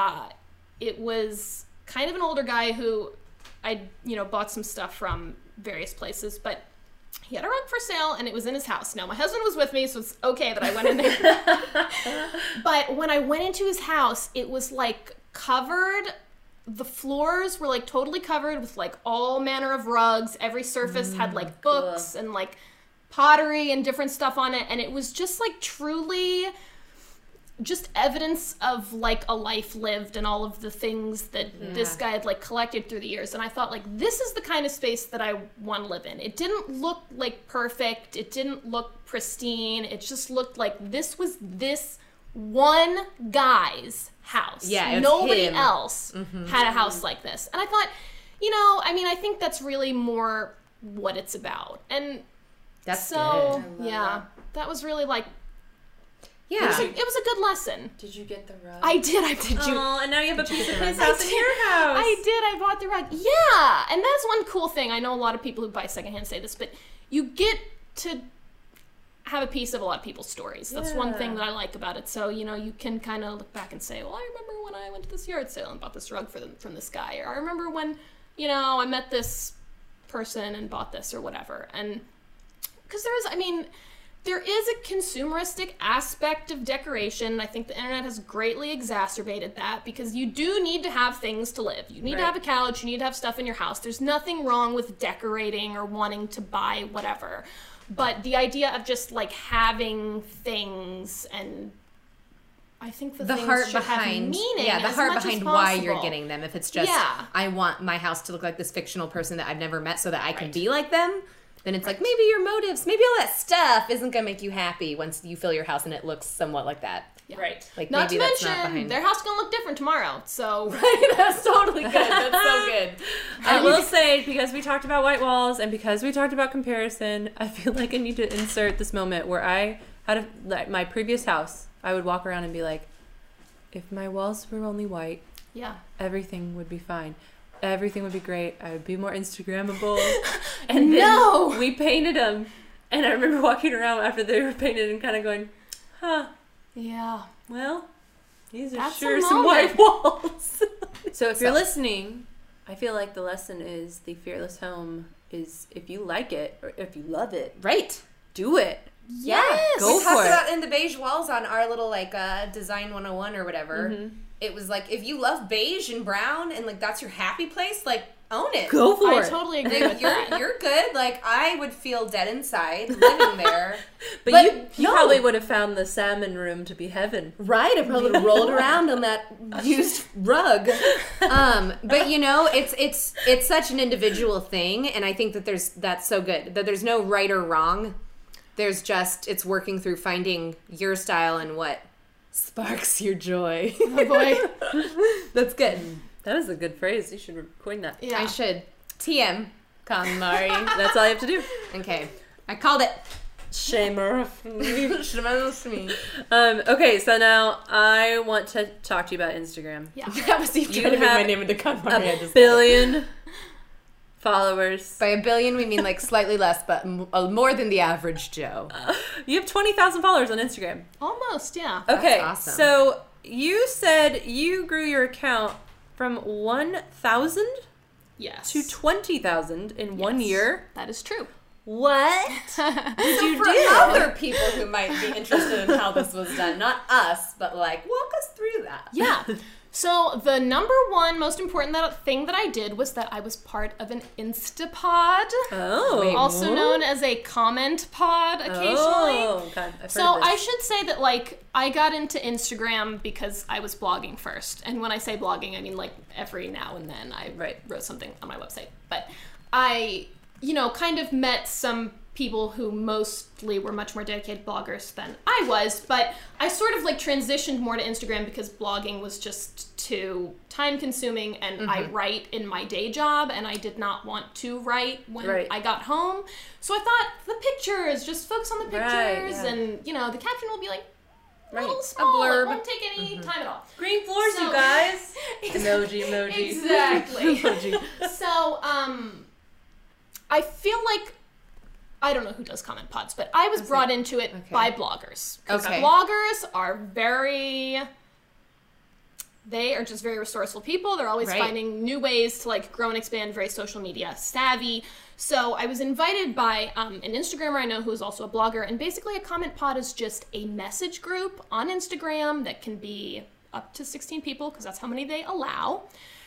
S3: it was kind of an older guy who I, you know, bought some stuff from various places, but he had a rug for sale, and it was in his house. Now, my husband was with me, so it's okay that I went in there. But when I went into his house, it was, like, covered. The floors were, like, totally covered with, like, all manner of rugs. Every surface had, like, books and, like, pottery and different stuff on it. And it was just, like, truly just evidence of, like, a life lived and all of the things that this guy had, like, collected through the years. And I thought, like, this is the kind of space that I want to live in. It didn't look, like, perfect. It didn't look pristine. It just looked like this was this one guy's house.
S2: Yeah, it was
S3: nobody
S2: him.
S3: else had a house like this. And I thought, you know, I mean, I think that's really more what it's about. And
S2: That's
S3: so,
S2: good.
S3: yeah, that was really, like, it
S2: Yeah.
S3: was a good lesson.
S1: Did you get the rug?
S3: I did.
S1: Oh, and now you have a piece of his
S3: I
S1: house in
S3: did.
S1: your house.
S3: I did. I bought the rug. Yeah, and that's one cool thing. I know a lot of people who buy secondhand say this, but you get to have a piece of a lot of people's stories. That's one thing that I like about it. So, you know, you can kind of look back and say, well, I remember when I went to this yard sale and bought this rug from this guy, or I remember when, you know, I met this person and bought this or whatever. And because there is a consumeristic aspect of decoration. I think the internet has greatly exacerbated that, because you do need to have things to live. You need to have a couch, you need to have stuff in your house. There's nothing wrong with decorating or wanting to buy whatever. But the idea of just, like, having things, and I think the things
S2: heart
S3: should
S2: behind,
S3: have meaning.
S2: yeah, the
S3: as
S2: heart
S3: much
S2: behind
S3: as
S2: why you're
S3: possible.
S2: getting them. If it's just,
S3: Yeah.
S2: I want my house to look like this fictional person that I've never met so that I can be like them, then it's like, maybe your motives, maybe all that stuff isn't going to make you happy once you fill your house and it looks somewhat like that.
S3: Yeah.
S1: Right.
S2: Like,
S3: Not
S2: maybe
S3: to
S2: that's
S3: mention,
S2: not behind.
S3: their house is going to look different tomorrow, so...
S2: That's totally good. That's so good.
S1: I will say, because we talked about white walls and because we talked about comparison, I feel like I need to insert this moment where I had like my previous house. I would walk around and be like, if my walls were only white,
S3: Yeah.
S1: everything would be fine. Everything would be great. I would be more Instagrammable. And then we painted them. And I remember walking around after they were painted and kind of going, huh,
S3: Yeah.
S1: well, these are
S3: That's
S1: sure
S3: a
S1: some
S3: moment.
S1: white walls. So if you're listening, I feel like the lesson is the Fearless Home is if you like it or if you love it,
S2: Right.
S1: do it.
S3: Yes!
S1: Go
S2: We talked
S1: for it.
S2: about in the beige walls on our little, like, design 101 or whatever.
S1: Mm-hmm.
S2: It was like, if you love beige and brown and, like, that's your happy place, like, own it.
S1: Go for
S3: I
S1: it.
S3: totally agree
S2: Like,
S3: with that.
S2: you're good. Like, I would feel dead inside living there.
S1: But you probably would have found the salmon room to be heaven.
S2: Right, I probably would have rolled around on that used rug. But you know, it's such an individual thing, and I think that that's so good. That there's no right or wrong. There's just, it's working through finding your style and what sparks your joy.
S3: Oh boy.
S2: That's good.
S1: That was a good phrase. You should coin that.
S3: Yeah.
S2: I should. TM. KonMari.
S1: That's all you have to do.
S2: Okay. I called it.
S1: Shamer.
S2: me.
S1: Okay, so now I want to talk to you about Instagram.
S3: Yeah.
S2: That was you
S1: You
S2: trying to make
S1: have
S2: my name into KonMari.
S1: A billion followers.
S2: By a billion, we mean like slightly less, but more than the average Joe.
S1: You have 20,000 followers on Instagram.
S3: Almost, yeah.
S1: Okay,
S2: awesome.
S1: so you said you grew your account from 1,000
S3: Yes.
S1: to 20,000 in 1
S3: Yes.
S1: year.
S3: That is true.
S1: What did you
S2: For
S1: do?
S2: other people who might be interested in how this was done, not us, but like walk us through that.
S3: Yeah. So the number one most important thing that I did was that I was part of an Instapod,
S1: Oh.
S2: Wait,
S3: also known as a comment pod occasionally.
S1: Oh, God. I've
S3: So
S1: heard of this.
S3: I should say that, like, I got into Instagram because I was blogging first. And when I say blogging, I mean, like, every now and then I wrote something on my website. But I, you know, kind of met some people who mostly were much more dedicated bloggers than I was. But I sort of, like, transitioned more to Instagram because blogging was just too time-consuming. And I write in my day job, and I did not want to write when I got home. So I thought, the pictures, just focus on the pictures.
S1: Right, yeah.
S3: And, you know, the caption will be like, Little small.
S2: blurb.
S3: It won't take any time at all.
S1: Green floors,
S3: So-
S1: you guys. Emoji.
S3: Exactly.
S1: Emoji.
S3: So, I feel like, I don't know who does comment pods, but I was brought into it by bloggers. 'Cause
S2: Okay.
S3: bloggers are they are just very resourceful people. They're always
S2: Right.
S3: finding new ways to like grow and expand, very social media savvy. So I was invited by an Instagrammer I know who is also a blogger, and basically a comment pod is just a message group on Instagram that can be up to 16 people, because that's how many they allow.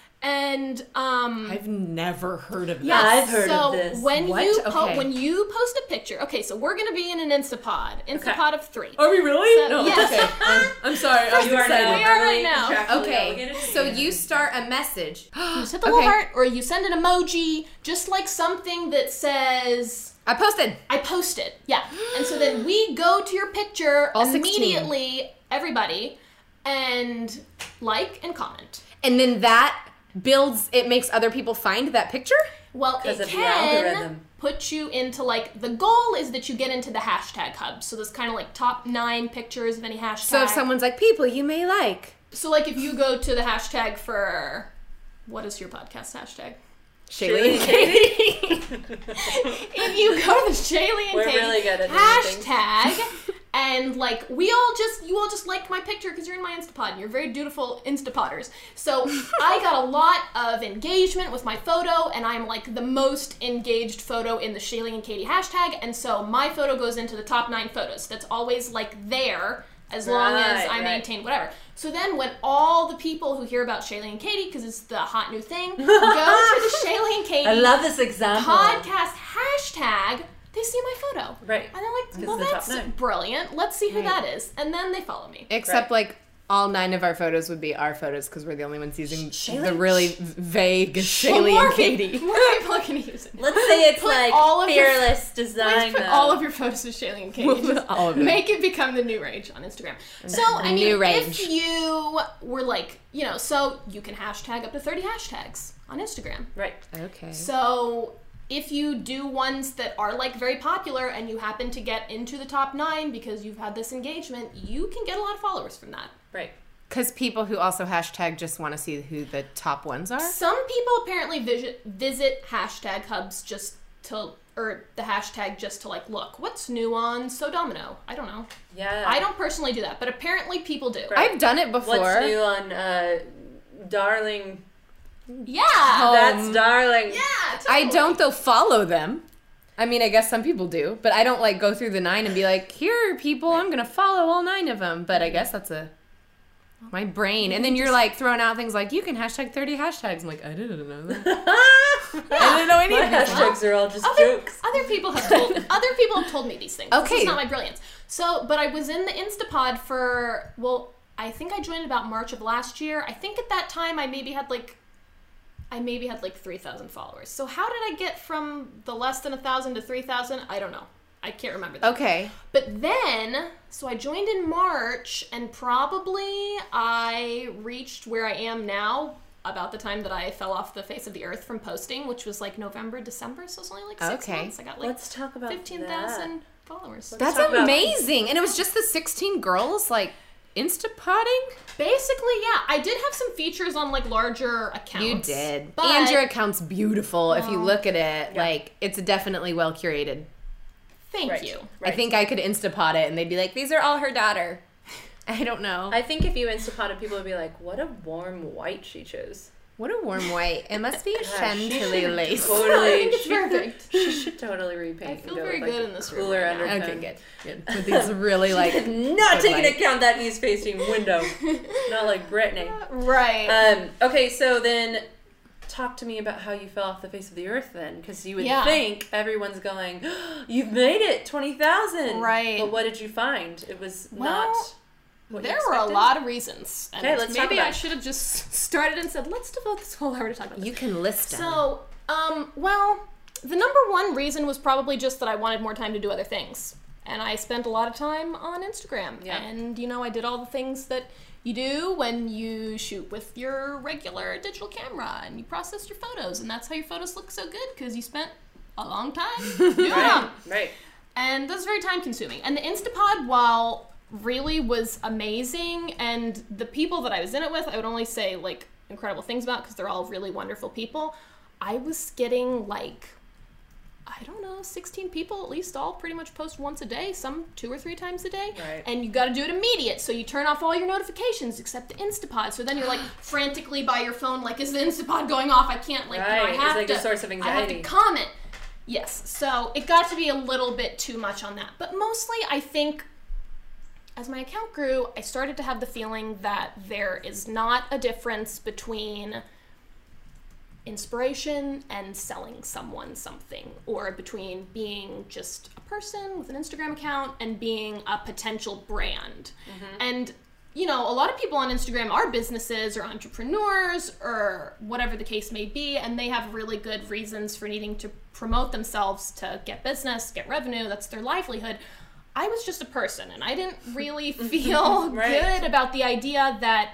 S3: And
S2: I've never heard of that.
S3: yes,
S1: I've heard
S3: so
S1: of this.
S3: when
S2: What?
S3: you
S2: Okay.
S3: when you post a picture, okay, so we're gonna be in an Instapod of 3.
S1: Are we really?
S3: So- yes.
S2: Okay. I'm sorry. I was
S1: You are
S2: excited.
S1: now
S3: We are
S1: verbally,
S3: right now.
S1: contractually
S2: Okay,
S1: obligated to
S2: so
S1: do
S2: you
S1: this.
S2: start a message.
S3: You just hit the
S2: Okay.
S3: little heart, or you send an emoji, just like something that says
S2: I posted.
S3: I posted. Yeah. And so then we go to your picture
S2: All 16.
S3: immediately, everybody, and like and comment.
S2: And then that it makes other people find that picture?
S3: Well,
S1: Because
S3: it
S1: of the
S3: can
S1: algorithm.
S3: put you into, like, the goal is that you get into the hashtag hub. So there's kind of like top 9 pictures of any hashtag.
S2: So if someone's like, people you may like.
S3: So, like, if you go to the hashtag for, what is your podcast hashtag?
S2: Shaylee and Katie.
S3: If you go to the Shaylee and
S1: We're
S3: Katie
S1: really good at doing things.
S3: hashtag, and like you all just liked my picture because you're in my Instapod and you're very dutiful Instapodders. So I got a lot of engagement with my photo, and I'm like the most engaged photo in the Shaylee and Katie hashtag, and so my photo goes into the top 9 photos. That's always like there as long as I
S1: Right.
S3: maintain whatever. So then when all the people who hear about Shaylee and Katie, because it's the hot new thing, go to the Shaylee and Katie
S1: I love this example.
S3: podcast hashtag, they see my photo.
S1: Right.
S3: And they're like,
S1: Because
S3: well,
S1: of the top
S3: that's
S1: 9.
S3: brilliant. Let's see who
S2: Right.
S3: that is. And then they follow me.
S2: Except
S1: Right.
S2: like all 9 of our photos would be our photos because we're the only ones using
S1: Shaylee?
S2: the really vague
S3: Well,
S2: Shaylee
S3: more
S2: and Katie.
S3: More people are going to use it.
S1: Let's say it's
S3: Put
S1: like
S3: all of your-
S1: fearless design.
S3: Please put
S1: though.
S3: all of your photos of Shaylee and Katie. Just
S2: All of them.
S3: make it become the new rage on Instagram. So, I mean,
S2: New rage.
S3: if you were like, so you can hashtag up to 30 hashtags on Instagram.
S1: Right.
S2: Okay.
S3: So if you do ones that are like very popular and you happen to get into the top 9 because you've had this engagement, you can get a lot of followers from that.
S1: Right.
S2: Because people who also hashtag just want to see who the top ones are.
S3: Some people apparently visit hashtag hubs or the hashtag just to like, look, what's new on So Domino? I don't know.
S1: Yeah.
S3: I don't personally do that, but apparently people do.
S1: Right.
S2: I've done it before.
S1: What's new on Darling?
S3: Yeah.
S1: That's Darling.
S3: Yeah.
S2: I
S3: totally.
S2: don't though follow them. I mean, I guess some people do, but I don't like go through the 9 and be like, here are people, I'm gonna follow all 9 of them. But I guess that's my brain. And then you're like throwing out things like, you can hashtag 30 hashtags. I'm like, I didn't know that. I didn't know any
S1: My
S2: of this.
S1: hashtags are all just
S3: Other
S1: jokes.
S3: people have told me these things. This
S2: Okay.
S3: is not my brilliance. So, but I was in the Instapod for, I think I joined about March of last year. I think at that time I maybe had like 3,000 followers. So how did I get from the less than 1,000 to 3,000? I don't know. I can't remember that.
S2: Okay.
S3: But then, so I joined in March, and probably I reached where I am now about the time that I fell off the face of the earth from posting, which was like November, December, so it's only like 6
S2: Okay.
S3: months. I got like
S1: Let's talk about
S3: 15,000 followers.
S2: That's
S1: talk about-
S2: amazing. And it was just the 16 girls like Instapodding?
S3: Basically, yeah. I did have some features on like larger accounts.
S2: You did.
S3: But
S2: And your account's beautiful. If you
S3: Oh.
S2: look at it,
S1: Yeah.
S2: like it's definitely well curated.
S3: thank
S1: Right.
S3: you.
S2: I think I could Instapod it and they'd be like, these are all her daughter. I don't know.
S1: I think if you Instapotted, people would be like, what a warm white she chose.
S2: What a warm white. It must be
S1: she
S2: Chantilly
S1: should
S2: lace.
S3: I
S1: Totally.
S3: think it's perfect.
S1: She should totally repaint.
S3: I
S1: and
S3: feel
S1: go
S3: very
S1: with,
S3: good in this room
S1: cooler
S3: right now.
S1: undertone.
S2: Okay, good. With these really like
S1: Not
S2: good
S1: taking
S2: light.
S1: account that he's facing window. Not like Britney.
S3: Right.
S1: Okay, so then talk to me about how you fell off the face of the earth then, because you would
S3: Yeah.
S1: think everyone's going, you've made it, 20,000.
S3: Right.
S1: But what did you find? It was
S3: Well,
S1: not what you
S3: There were a
S1: expected?
S3: lot of reasons. And
S1: Okay, let's talk
S3: maybe
S1: about
S3: I
S1: it.
S3: should have just started and said, let's devote this whole hour to talk about this.
S2: you can list them.
S3: So, the number one reason was probably just that I wanted more time to do other things. And I spent a lot of time on Instagram.
S1: Yeah.
S3: And, I did all the things that you do when you shoot with your regular digital camera and you process your photos. And that's how your photos look so good, because you spent a long time doing them.
S1: Right.
S3: And that's very time consuming. And the Instapod, while really was amazing, and the people that I was in it with, I would only say like incredible things about because they're all really wonderful people. I was getting like, I don't know, 16 people at least, all pretty much post once a day, some 2 or 3 times a day.
S1: Right.
S3: And you got to do it immediate, so you turn off all your notifications except the Instapod. So then you're like frantically by your phone, like, is the Instapod going off? I can't, like,
S1: Right.
S3: I have
S1: It's like
S3: to,
S1: a source of
S3: I have
S1: anxiety.
S3: to comment. Yes, so it got to be a little bit too much on that. But mostly, I think, as my account grew, I started to have the feeling that there is not a difference between inspiration and selling someone something, or between being just a person with an Instagram account and being a potential brand. And, you know, a lot of people on Instagram are businesses or entrepreneurs or whatever the case may be, and they have really good reasons for needing to promote themselves to get business, get revenue. That's their livelihood. I was just a person, and I didn't really feel
S1: Right.
S3: good about the idea that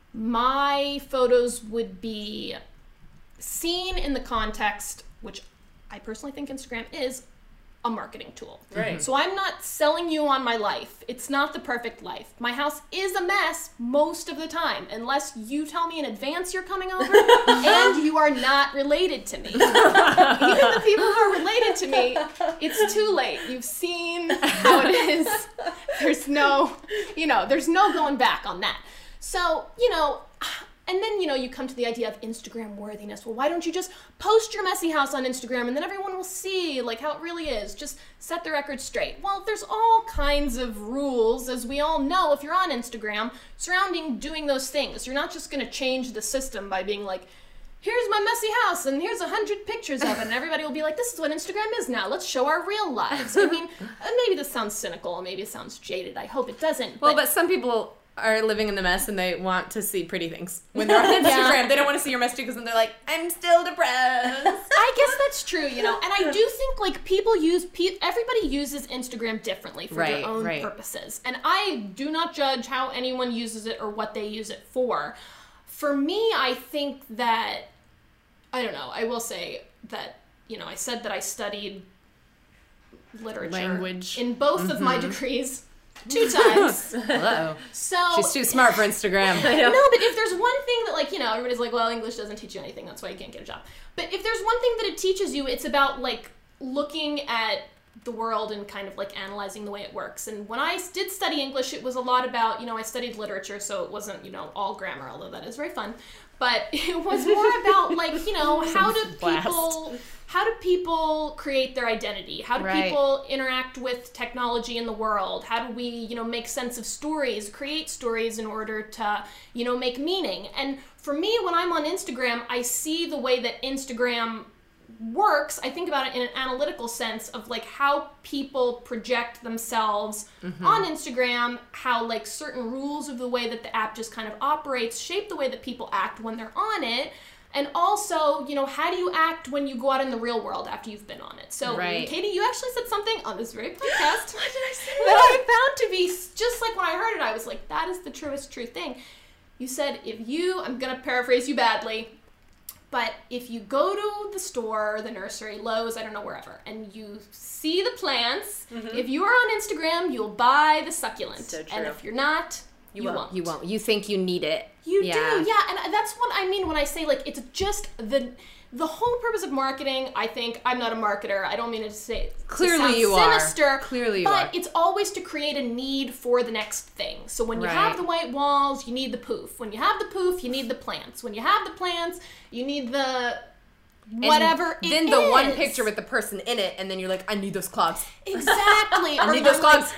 S3: my photos would be seen in the context, which I personally think Instagram is, a marketing tool.
S1: Right.
S3: So I'm not selling you on my life. It's not the perfect life. My house is a mess most of the time, unless you tell me in advance you're coming over and you are not related to me. Even the people who are related to me, it's too late. You've seen how it is. There's no, there's no going back on that. So, and then, you come to the idea of Instagram worthiness. Well, why don't you just post your messy house on Instagram and then everyone will see, like, how it really is. Just set the record straight. Well, there's all kinds of rules, as we all know, if you're on Instagram, surrounding doing those things. You're not just going to change the system by being like, here's my messy house and here's 100 pictures of it, and everybody will be like, this is what Instagram is now. Let's show our real lives. I mean, maybe this sounds cynical, maybe it sounds jaded. I hope it doesn't.
S2: Well, but some people are living in the mess and they want to see pretty things when they're on Instagram. They don't want to see your mess too, because then they're like, I'm still depressed.
S3: I guess that's true, and I do think, like, everybody uses Instagram differently for their own purposes, and I do not judge how anyone uses it or what they use it for. For me, I think that, I don't know, I will say that, I said that I studied literature
S2: Language.
S3: in both of my degrees 2 times.
S2: Hello.
S3: So
S2: She's too smart for Instagram.
S3: no, but if there's one thing that, like, everybody's like, well, English doesn't teach you anything, that's why you can't get a job. But if there's one thing that it teaches you, it's about, like, looking at the world and kind of, like, analyzing the way it works. And when I did study English, it was a lot about, I studied literature, so it wasn't, all grammar, although that is very fun. But it was more about, like, how do people create their identity? How do people interact with technology in the world? How do we, make sense of stories, create stories in order to, make meaning? And for me, when I'm on Instagram, I see the way that Instagram works. I think about it in an analytical sense of, like, how people project themselves on Instagram, how, like, certain rules of the way that the app just kind of operates shape the way that people act when they're on it. And also, how do you act when you go out in the real world after you've been on it? So, Katie, you actually said something on this very podcast
S2: What did I say?
S3: that I found to be, just like when I heard it, I was like, that is the truest true thing. You said, I'm going to paraphrase you badly, but if you go to the store, the nursery, Lowe's, I don't know, wherever, and you see the plants, if you are on Instagram, you'll buy the succulent.
S1: So true.
S3: And if you're not, you won't.
S2: You won't. You think you need it.
S3: You do, yeah. And that's what I mean when I say, like, it's just the whole purpose of marketing. I think, I'm not a marketer. I don't mean to say
S2: Clearly you
S3: sinister,
S2: are. Clearly you are.
S3: But it's always to create a need for the next thing. So when you have the white walls, you need the poof. When you have the poof, you need the plants. When you have the plants, you need the whatever
S2: and then the one picture with the person in it, and then you're like, I need those clogs.
S3: Exactly.
S2: I need those clogs.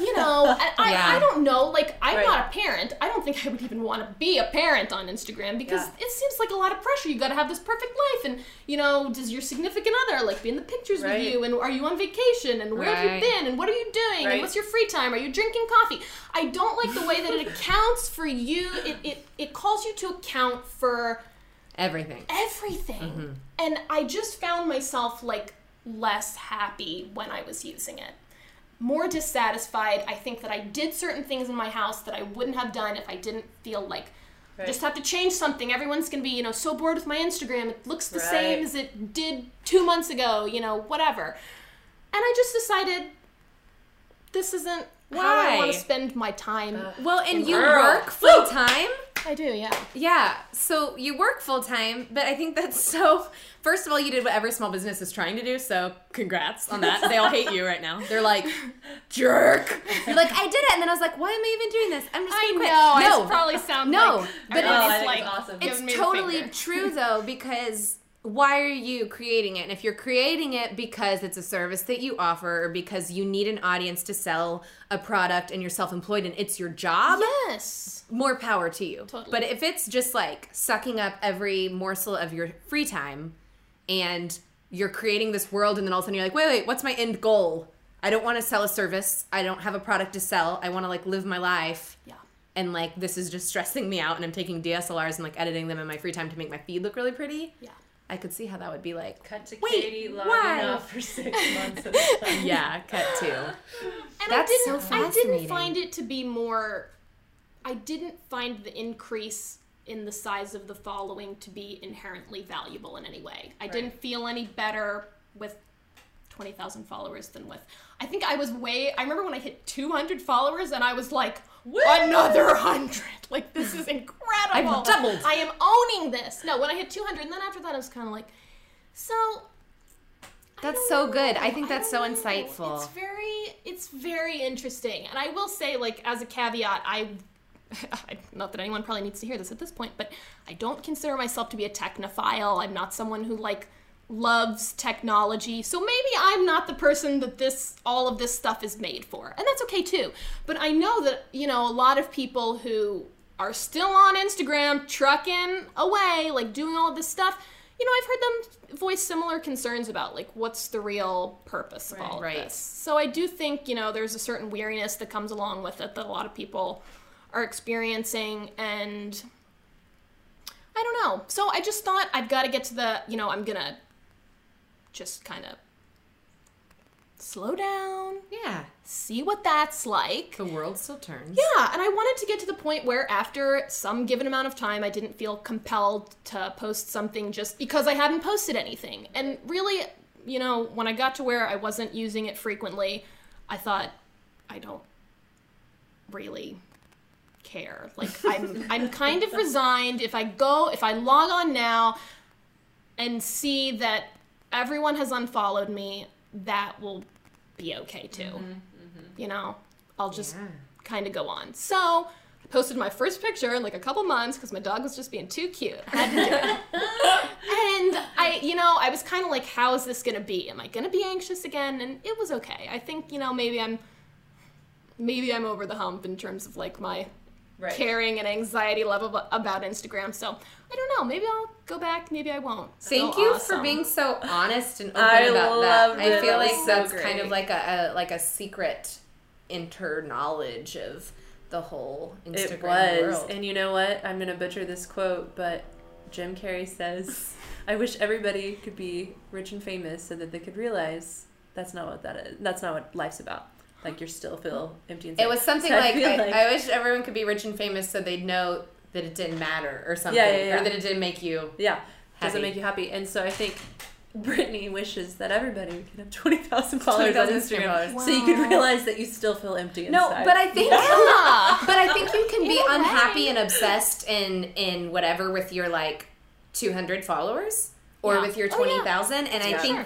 S3: I don't know. Like, I'm not a parent. I don't think I would even want to be a parent on Instagram, because it seems like a lot of pressure. You got to have this perfect life, and does your significant other, like, be in the pictures with you, and are you on vacation, and where have you been, and what are you doing, and what's your free time? Are you drinking coffee? I don't like the way that it accounts for you. It calls you to account for
S2: Everything.
S3: And I just found myself, like, less happy when I was using it. More dissatisfied. I think that I did certain things in my house that I wouldn't have done if I didn't feel like I just have to change something. Everyone's going to be, so bored with my Instagram. It looks the same as it did 2 months ago, whatever. And I just decided this isn't how I
S2: Why?
S3: want to spend my time.
S2: Well, and you
S1: Girl.
S2: work full time.
S3: I do, yeah.
S2: Yeah, so you work full time, but I think that's so. First of all, you did what every small business is trying to do, so congrats on that. They all hate you right now. They're like, jerk. You're like, I did it, and then I was like, why am I even doing this? I'm just
S3: I
S2: gonna quit.
S3: know.
S2: No,
S3: I probably sound
S2: no,
S3: like
S2: but
S1: I
S3: it's
S1: think
S3: like
S1: it's awesome.
S2: it's
S3: giving me the
S2: totally
S3: finger.
S2: true though, because why are you creating it? And if you're creating it because it's a service that you offer, or because you need an audience to sell a product and you're self-employed and it's your job,
S3: Yes.
S2: more power to you.
S3: Totally.
S2: But if it's just like sucking up every morsel of your free time and you're creating this world and then all of a sudden you're like, wait, what's my end goal? I don't want to sell a service. I don't have a product to sell. I want to like live my life.
S3: Yeah.
S2: And like this is just stressing me out and I'm taking DSLRs and like editing them in my free time to make my feed look really pretty.
S3: Yeah.
S2: I could see how that would be like,
S1: Cut to
S2: Wait,
S1: Katie logging
S2: why?
S1: off for 6 months at a time.
S2: yeah, cut to.
S3: And
S2: That's
S3: I
S2: so
S3: didn't
S2: fascinating.
S3: find it to be more. I didn't find the increase in the size of the following to be inherently valuable in any way. I didn't feel any better with 20,000 followers than with. I think I was I remember when I hit 200 followers and I was like, another 100. Like, this is incredible.
S2: I've doubled.
S3: I am owning this. No, when I hit 200, and then after that I was kind of like, so.
S2: That's
S3: I
S2: so
S3: don't
S2: good.
S3: know.
S2: I think that's so
S3: don't know.
S2: insightful.
S3: It's very interesting. And I will say, like, as a caveat, not that anyone probably needs to hear this at this point, but I don't consider myself to be a technophile. I'm not someone who, like, loves technology. So maybe I'm not the person that all of this stuff is made for. And that's okay too. But I know that, a lot of people who are still on Instagram trucking away, like doing all of this stuff, I've heard them voice similar concerns about, like, what's the real purpose of all of
S2: Right.
S3: this. So I do think, there's a certain weariness that comes along with it that a lot of people are experiencing, and I don't know. So I just thought I've got to get to the, I'm going to just kind of slow down,
S2: Yeah.
S3: see what that's like.
S2: The world still turns.
S3: Yeah, and I wanted to get to the point where after some given amount of time, I didn't feel compelled to post something just because I hadn't posted anything. And really, when I got to where I wasn't using it frequently, I thought, I don't really care. Like, I'm kind of resigned. If I log on now and see that everyone has unfollowed me, that will be okay too. I'll just kind of go on. So I posted my first picture in like a couple months because my dog was just being too cute. I had to do it. And I was kind of like, how is this going to be? Am I going to be anxious again? And it was okay. I think, maybe I'm over the hump in terms of like my caring and anxiety level about Instagram. So I don't know. Maybe I'll go back. Maybe I won't.
S2: Thank
S3: So
S2: you
S3: awesome.
S2: for being so honest and open
S1: I
S2: about
S1: loved
S2: that. I
S1: it.
S2: feel
S1: That
S2: like
S1: was so
S2: that's
S1: great.
S2: kind of like a secret knowledge of the whole Instagram
S1: It was.
S2: world.
S1: And you know what? I'm going to butcher this quote, but Jim Carrey says, I wish everybody could be rich and famous so that they could realize that's not what that is. That's not what life's about. Like, you still feel empty inside.
S2: It was something
S1: So
S2: like,
S1: feel
S2: I wish everyone could be rich and famous so they'd know that it didn't matter or something.
S1: Yeah.
S2: Or that it didn't make you
S1: Yeah. Does it
S2: happy.
S1: make you happy? And so I think Brittany wishes that everybody could have 20,000 followers on
S2: 20,000
S1: Instagram,
S2: followers.
S1: so you could
S3: Wow.
S1: realize that you still feel empty
S2: No,
S1: inside.
S2: but I think but I think you can be
S3: In a
S2: unhappy
S3: way.
S2: and obsessed in whatever with your like 200 followers or
S3: Yeah.
S2: with your
S3: Oh, yeah.
S2: 20,000 and I
S1: Yeah.
S2: think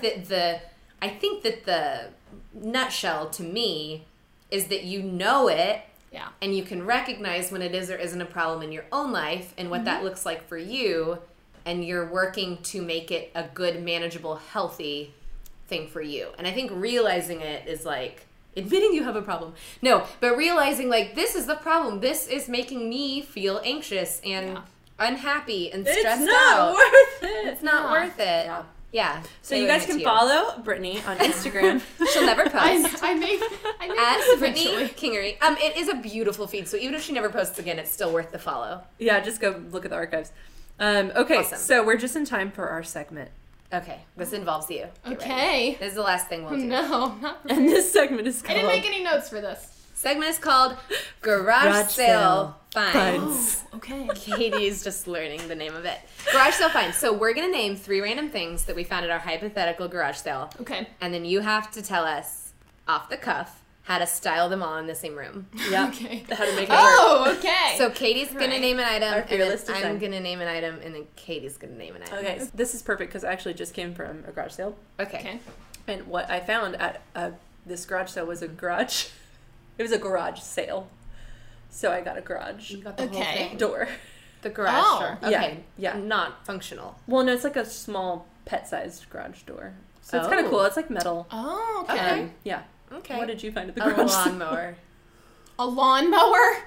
S2: that the nutshell to me is that you know it
S3: Yeah.
S2: and you can recognize when it is or isn't a problem in your own life and what that looks like for you and you're working to make it a good, manageable, healthy thing for you. And I think realizing it is like admitting you have a problem. No, but realizing like this is the problem. This is making me feel anxious and
S3: Yeah.
S2: unhappy and
S1: it's
S2: stressed
S1: not
S2: out.
S1: worth it.
S2: It's not
S3: Yeah.
S2: worth it.
S1: Yeah.
S2: Yeah.
S1: So you guys can follow Brittany on Instagram.
S2: She'll never post.
S3: I may
S2: At
S3: post
S2: Brittany
S3: eventually.
S2: Kingery. It is a beautiful feed, so even if she never posts again, it's still worth the follow.
S1: Yeah, just go look at the archives. Okay,
S2: Awesome.
S1: so we're just in time for our segment.
S2: Okay, this involves you. Get ready.
S3: Okay.
S2: This is the last thing we'll do.
S3: No, not
S1: And this segment is
S3: I
S1: called
S3: didn't make any notes for this.
S2: Segment is called Garage
S1: Garage
S2: Sale
S1: Sale
S2: Finds.
S3: Okay.
S2: Katie's just learning the name of it. Garage Sale Finds. So we're going to name 3 random things that we found at our hypothetical garage sale.
S3: Okay.
S2: And then you have to tell us off the cuff how to style them all in the same room.
S1: Yeah.
S3: Okay.
S1: How to make it work.
S3: Oh, okay.
S2: So Katie's going to name an item,
S1: Our
S2: and then
S1: fearless
S2: I'm
S1: design.
S2: going to name an item, and then Katie's going to name an item.
S1: Okay, so this is perfect because I actually just came from a garage sale.
S2: Okay.
S1: And what I found at this garage sale was a garage. It was a garage sale. So I got a garage
S2: You got the whole
S3: Okay.
S2: thing.
S1: door.
S2: The garage
S3: Oh.
S2: door.
S1: Yeah,
S2: Okay.
S1: yeah.
S2: Not functional.
S1: Well, no, it's like a small pet-sized garage door. So it's kind
S2: Oh.
S1: of cool. It's like metal.
S3: Oh, okay.
S2: Okay.
S1: Yeah.
S2: Okay.
S1: What did you find at the
S2: A
S1: garage sale?
S2: lawnmower.
S3: A lawnmower?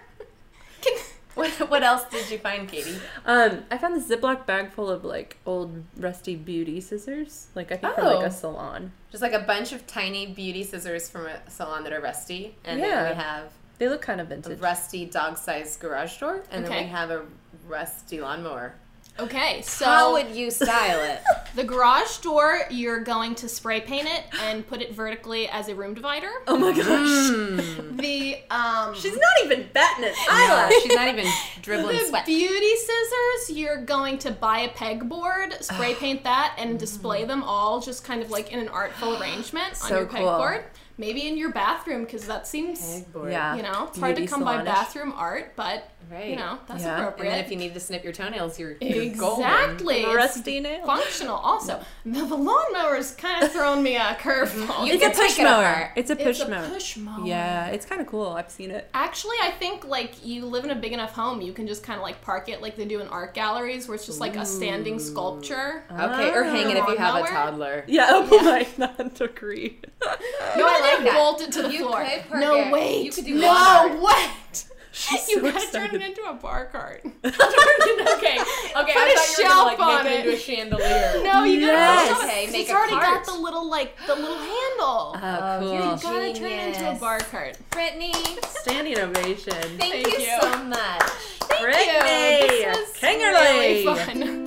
S2: What else did you find, Katie?
S1: I found this Ziploc bag full of like old rusty beauty scissors. Like I think from like
S2: Oh.
S1: a salon.
S2: Just like a bunch of tiny beauty scissors from a salon that are rusty. And
S1: Yeah.
S2: then we have
S1: They look kind of
S2: a
S1: vintage.
S2: rusty dog-sized garage door. And then
S3: Okay.
S2: we have a rusty lawnmower.
S3: Okay, so
S2: How would you style it?
S3: the garage door, you're going to spray paint it and put it vertically as a room divider.
S1: Oh my gosh.
S3: The
S1: She's not even batting an
S2: No,
S1: eyelash.
S2: she's not even dribbling
S3: the
S2: sweat.
S3: beauty scissors, you're going to buy a pegboard, spray paint that, and display them all just kind of like in an artful arrangement on
S1: So
S3: your
S1: cool.
S3: pegboard. Maybe in your bathroom, because that seems,
S2: Pegboard.
S1: Yeah.
S3: you know, it's hard to
S1: Beauty
S3: come by
S1: salonish.
S3: bathroom art, but,
S2: Right.
S3: you know, that's
S1: Yeah.
S2: And
S3: appropriate.
S2: then if you need to snip your toenails, you're golden.
S3: Exactly. It's
S1: Rusty nail.
S3: functional. Also, the lawnmower's kind of thrown me a curveball.
S2: You
S1: It's a
S2: can take
S1: push
S2: it
S1: mower.
S2: apart.
S1: It's a
S3: It's
S1: push
S3: a
S1: mower.
S3: push mower.
S1: Yeah, it's kind of cool. I've seen it.
S3: Actually, I think like you live in a big enough home, you can just kind of like park it like they do in art galleries, where it's just like a standing sculpture.
S2: Okay, or hang it if you have a
S3: Lawnmower?
S2: toddler.
S1: Yeah, oh my, not agree.
S3: No, I
S2: like
S3: like
S2: that.
S3: bolt it to the
S2: You
S3: floor.
S2: could park
S3: No,
S2: it.
S3: wait.
S2: You could do
S3: no,
S2: lawn art.
S3: wait.
S1: She's
S3: You
S1: so
S3: gotta turn it
S1: excited.
S3: into a bar cart.
S2: Okay,
S3: Put
S2: I
S3: a
S2: thought you were
S3: shelf
S2: gonna
S3: on
S2: make it into a
S3: it.
S2: chandelier.
S3: No, you gotta
S1: Yes.
S3: put
S2: Okay,
S3: it.
S2: make
S3: It's
S2: a
S3: already
S2: cart.
S3: got the little handle.
S1: Oh, cool.
S2: you're
S3: You gotta turn it into a
S2: genius.
S3: bar cart.
S2: Brittany,
S1: Standing ovation.
S2: thank
S3: Thank
S2: you
S3: you.
S2: so much.
S1: Brittany!
S3: This was
S1: Kingerly!
S3: really fun.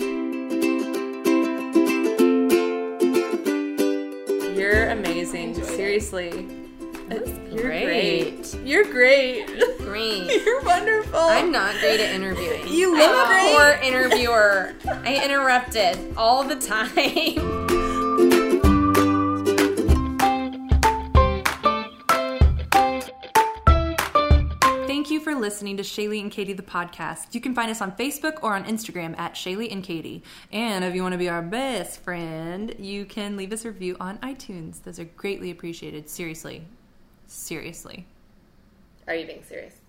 S1: You're amazing.
S3: Enjoyed it.
S1: Seriously. You're
S2: great.
S1: You're great.
S2: Great.
S1: You're wonderful.
S2: I'm not great at interviewing.
S1: You
S2: I'm
S1: look
S2: a
S1: great.
S2: poor interviewer. I interrupted all the time.
S4: Thank you for listening to Shaylee and Katie the podcast. You can find us on Facebook or on Instagram at Shaylee and Katie. And if you want to be our best friend, you can leave us a review on iTunes. Those are greatly appreciated. Seriously. Seriously.
S2: Are you being serious?